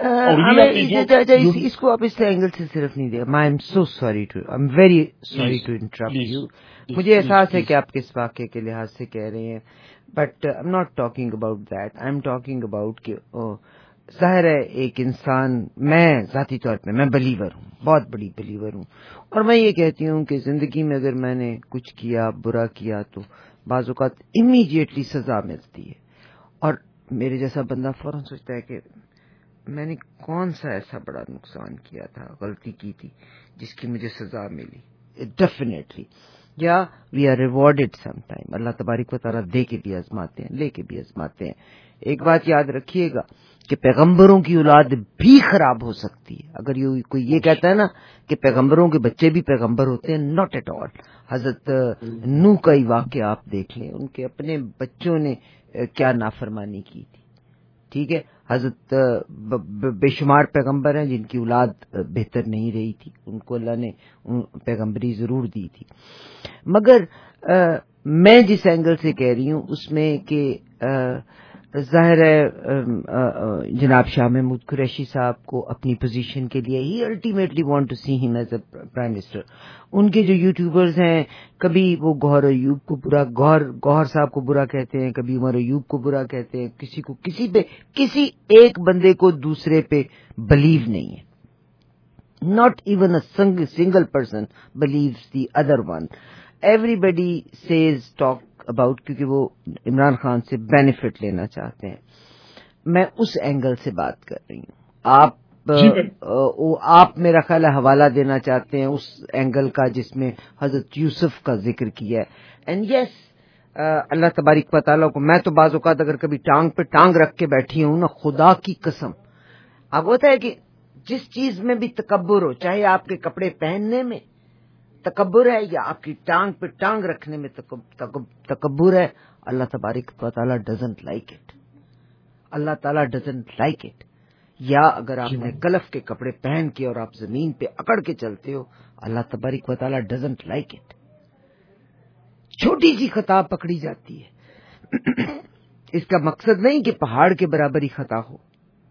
اس کو آپ اس اینگل سے صرف نہیں دیا. I am so sorry to, I am very sorry to interrupt you. مجھے احساس ہے کہ آپ کس واقعے کے لحاظ سے کہہ رہے ہیں, but I am not talking about that. I am talking about کہ ظاہر ہے ایک انسان, میں ذاتی طور پہ میں بلیور ہوں, بہت بڑی بلیور ہوں, اور میں یہ کہتی ہوں کہ زندگی میں اگر میں نے کچھ کیا, برا کیا, تو بعض اوقات امیڈیٹلی سزا ملتی ہے, اور میرے جیسا بندہ فوراً سوچتا ہے کہ میں نے کون سا ایسا بڑا نقصان کیا تھا, غلطی کی تھی جس کی مجھے سزا ملی. ڈیفینیٹلی, یا we are rewarded some time. اللہ تبارک و تعالیٰ دے کے بھی آزماتے ہیں, لے کے بھی آزماتے ہیں. ایک بات یاد رکھیے گا کہ پیغمبروں کی اولاد بھی خراب ہو سکتی ہے. اگر کوئی یہ کہتا ہے نا کہ پیغمبروں کے بچے بھی پیغمبر ہوتے ہیں, ناٹ ایٹ آل. حضرت نوح کا ہی واقعہ آپ دیکھ لیں, ان کے اپنے بچوں نے کیا نافرمانی کی تھی. ٹھیک ہے, حضرت بے شمار پیغمبر ہیں جن کی اولاد بہتر نہیں رہی تھی, ان کو اللہ نے پیغمبری ضرور دی تھی. مگر میں جس اینگل سے کہہ رہی ہوں اس میں کہ ظاہر ہے جناب شاہ محمود قریشی صاحب کو اپنی پوزیشن کے لیے ہی ultimately want to see him as a prime minister. ان کے جو یوٹیوبرز ہیں, کبھی وہ گوہر ایوب کو برا, گوہر صاحب کو برا کہتے ہیں, کبھی عمر ایوب کو برا کہتے ہیں, کسی ایک بندے کو دوسرے پہ بلیو نہیں ہے. Not even a single person believes the other one. Everybody says talk about, کیونکہ وہ عمران خان سے بینیفٹ لینا چاہتے ہیں. میں اس اینگل سے بات کر رہی ہوں. آپ میرا خیال ہے حوالہ دینا چاہتے ہیں اس اینگل کا جس میں حضرت یوسف کا ذکر کیا ہے. اینڈ یس, اللہ تبارک و تعالیٰ کو میں تو بعض اوقات اگر کبھی ٹانگ پہ ٹانگ رکھ کے بیٹھی ہوں نا, خدا کی قسم, اب ہوتا ہے کہ جس چیز میں بھی تکبر ہو, چاہے آپ کے کپڑے پہننے میں تکبر ہے یا آپ کی ٹانگ پہ ٹانگ رکھنے میں تکبر ہے, اللہ تبارک و تعالیٰ ڈزنٹ لائک اٹ. اللہ تعالیٰ ڈزنٹ لائک اٹ. یا اگر آپ نے کلف کے کپڑے پہن کے اور آپ زمین پہ اکڑ کے چلتے ہو, اللہ تبارک و تعالیٰ ڈزنٹ لائک اٹ. چھوٹی سی خطا پکڑی جاتی ہے. اس کا مقصد نہیں کہ پہاڑ کے برابر ہی خطا ہو.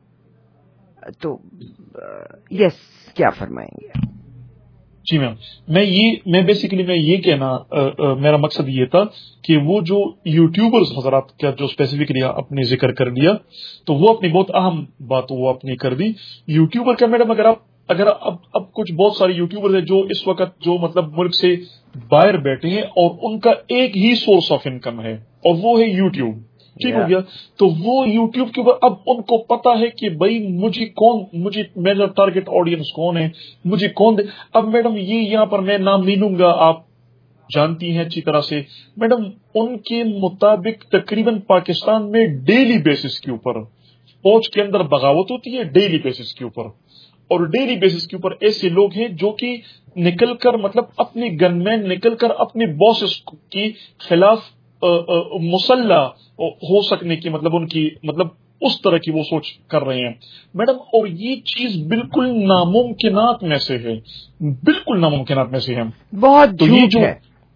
تو یس, کیا فرمائیں گے؟ جی میم, میں بیسیکلی میں یہ کہنا, میرا مقصد یہ تھا کہ وہ جو یوٹیوبرز حضرات کا جو اسپیسیفکلی اپنے ذکر کر لیا, تو وہ اپنی بہت اہم بات وہ اپنی کر دی. یوٹیوبر کا میڈم اگر اب کچھ بہت سارے یوٹیوبر ہیں جو اس وقت جو مطلب ملک سے باہر بیٹھے ہیں اور ان کا ایک ہی سورس آف انکم ہے اور وہ ہے یوٹیوب. ٹھیک ہو گیا, تو وہ یوٹیوب کے اوپر اب ان کو پتا ہے کہ بھائی میرا ٹارگٹ آڈینس کون ہے, مجھے کون دے. اب میڈم یہ یہاں پر میں نام نہیں لوں گا, آپ جانتی ہیں اچھی طرح سے میڈم, ان کے مطابق تقریباً پاکستان میں ڈیلی بیسس کے اوپر فوج کے اندر بغاوت ہوتی ہے, ڈیلی بیسس کے اوپر. اور ڈیلی بیسس کے اوپر ایسے لوگ ہیں جو کہ نکل کر مطلب اپنے گن مین نکل کر اپنے باسز کے خلاف مسلح ہو سکنے کی مطلب ان کی مطلب اس طرح کی وہ سوچ کر رہے ہیں میڈم. اور یہ چیز بالکل ناممکنات میں سے ہے, بالکل ناممکنات میں سے ہے. بہت جھوٹ ہے,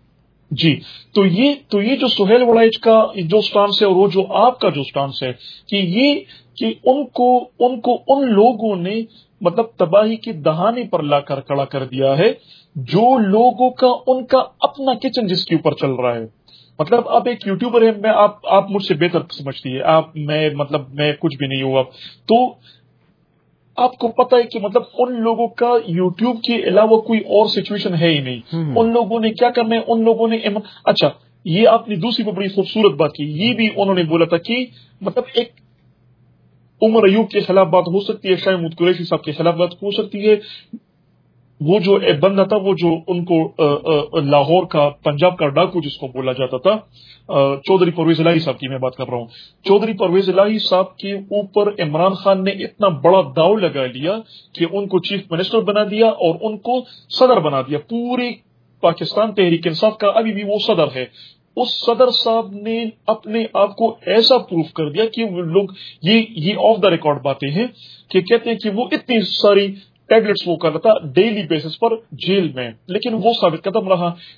जी, तो ये जो सुहेल वड़ाइच का जो स्टांस है और वो जो आपका जो स्टांस है कि उनको उन लोगों ने मतलब तबाही की दहाने पर लाकर खड़ा कर दिया है, जो लोगों का उनका अपना किचन जिसके ऊपर चल रहा है। मतलब आप एक यूट्यूबर है, मैं आप मुझसे बेहतर समझती है, मैं कुछ भी नहीं हूं। अब तो आपको पता है कि मतलब उन लोगों का यूट्यूब के अलावा कोई और सिचुएशन है ही नहीं। उन लोगों ने क्या करना है, उन लोगों ने अच्छा, ये आपने दूसरी बड़ी खूबसूरत बात की, ये भी उन्होंने बोला था कि मतलब एक उमर अयूब के खिलाफ बात हो सकती है, शायद कुरैशी साहब के खिलाफ बात हो सकती है। वो जो बंदा था, वो जो उनको लाहौर का पंजाब का डाकू जिसको बोला जाता था, चौधरी परवेज इलाही साहब की मैं बात कर रहा हूं। चौधरी परवेज इलाही साहब के ऊपर इमरान खान ने इतना बड़ा दाव लगा लिया कि उनको चीफ मिनिस्टर बना दिया और उनको सदर बना दिया पूरी पाकिस्तान तहरीक इंसाफ का। अभी भी वो सदर है। उस सदर साहब ने अपने आप को ऐसा प्रूफ कर दिया कि वो लोग ये ऑफ द रिकॉर्ड बातें हैं कि कहते हैं कि वो इतनी सारी टैबलेट्स वो कर रहा था डेली बेसिस पर जेल में, लेकिन वो साबित कदम रहा।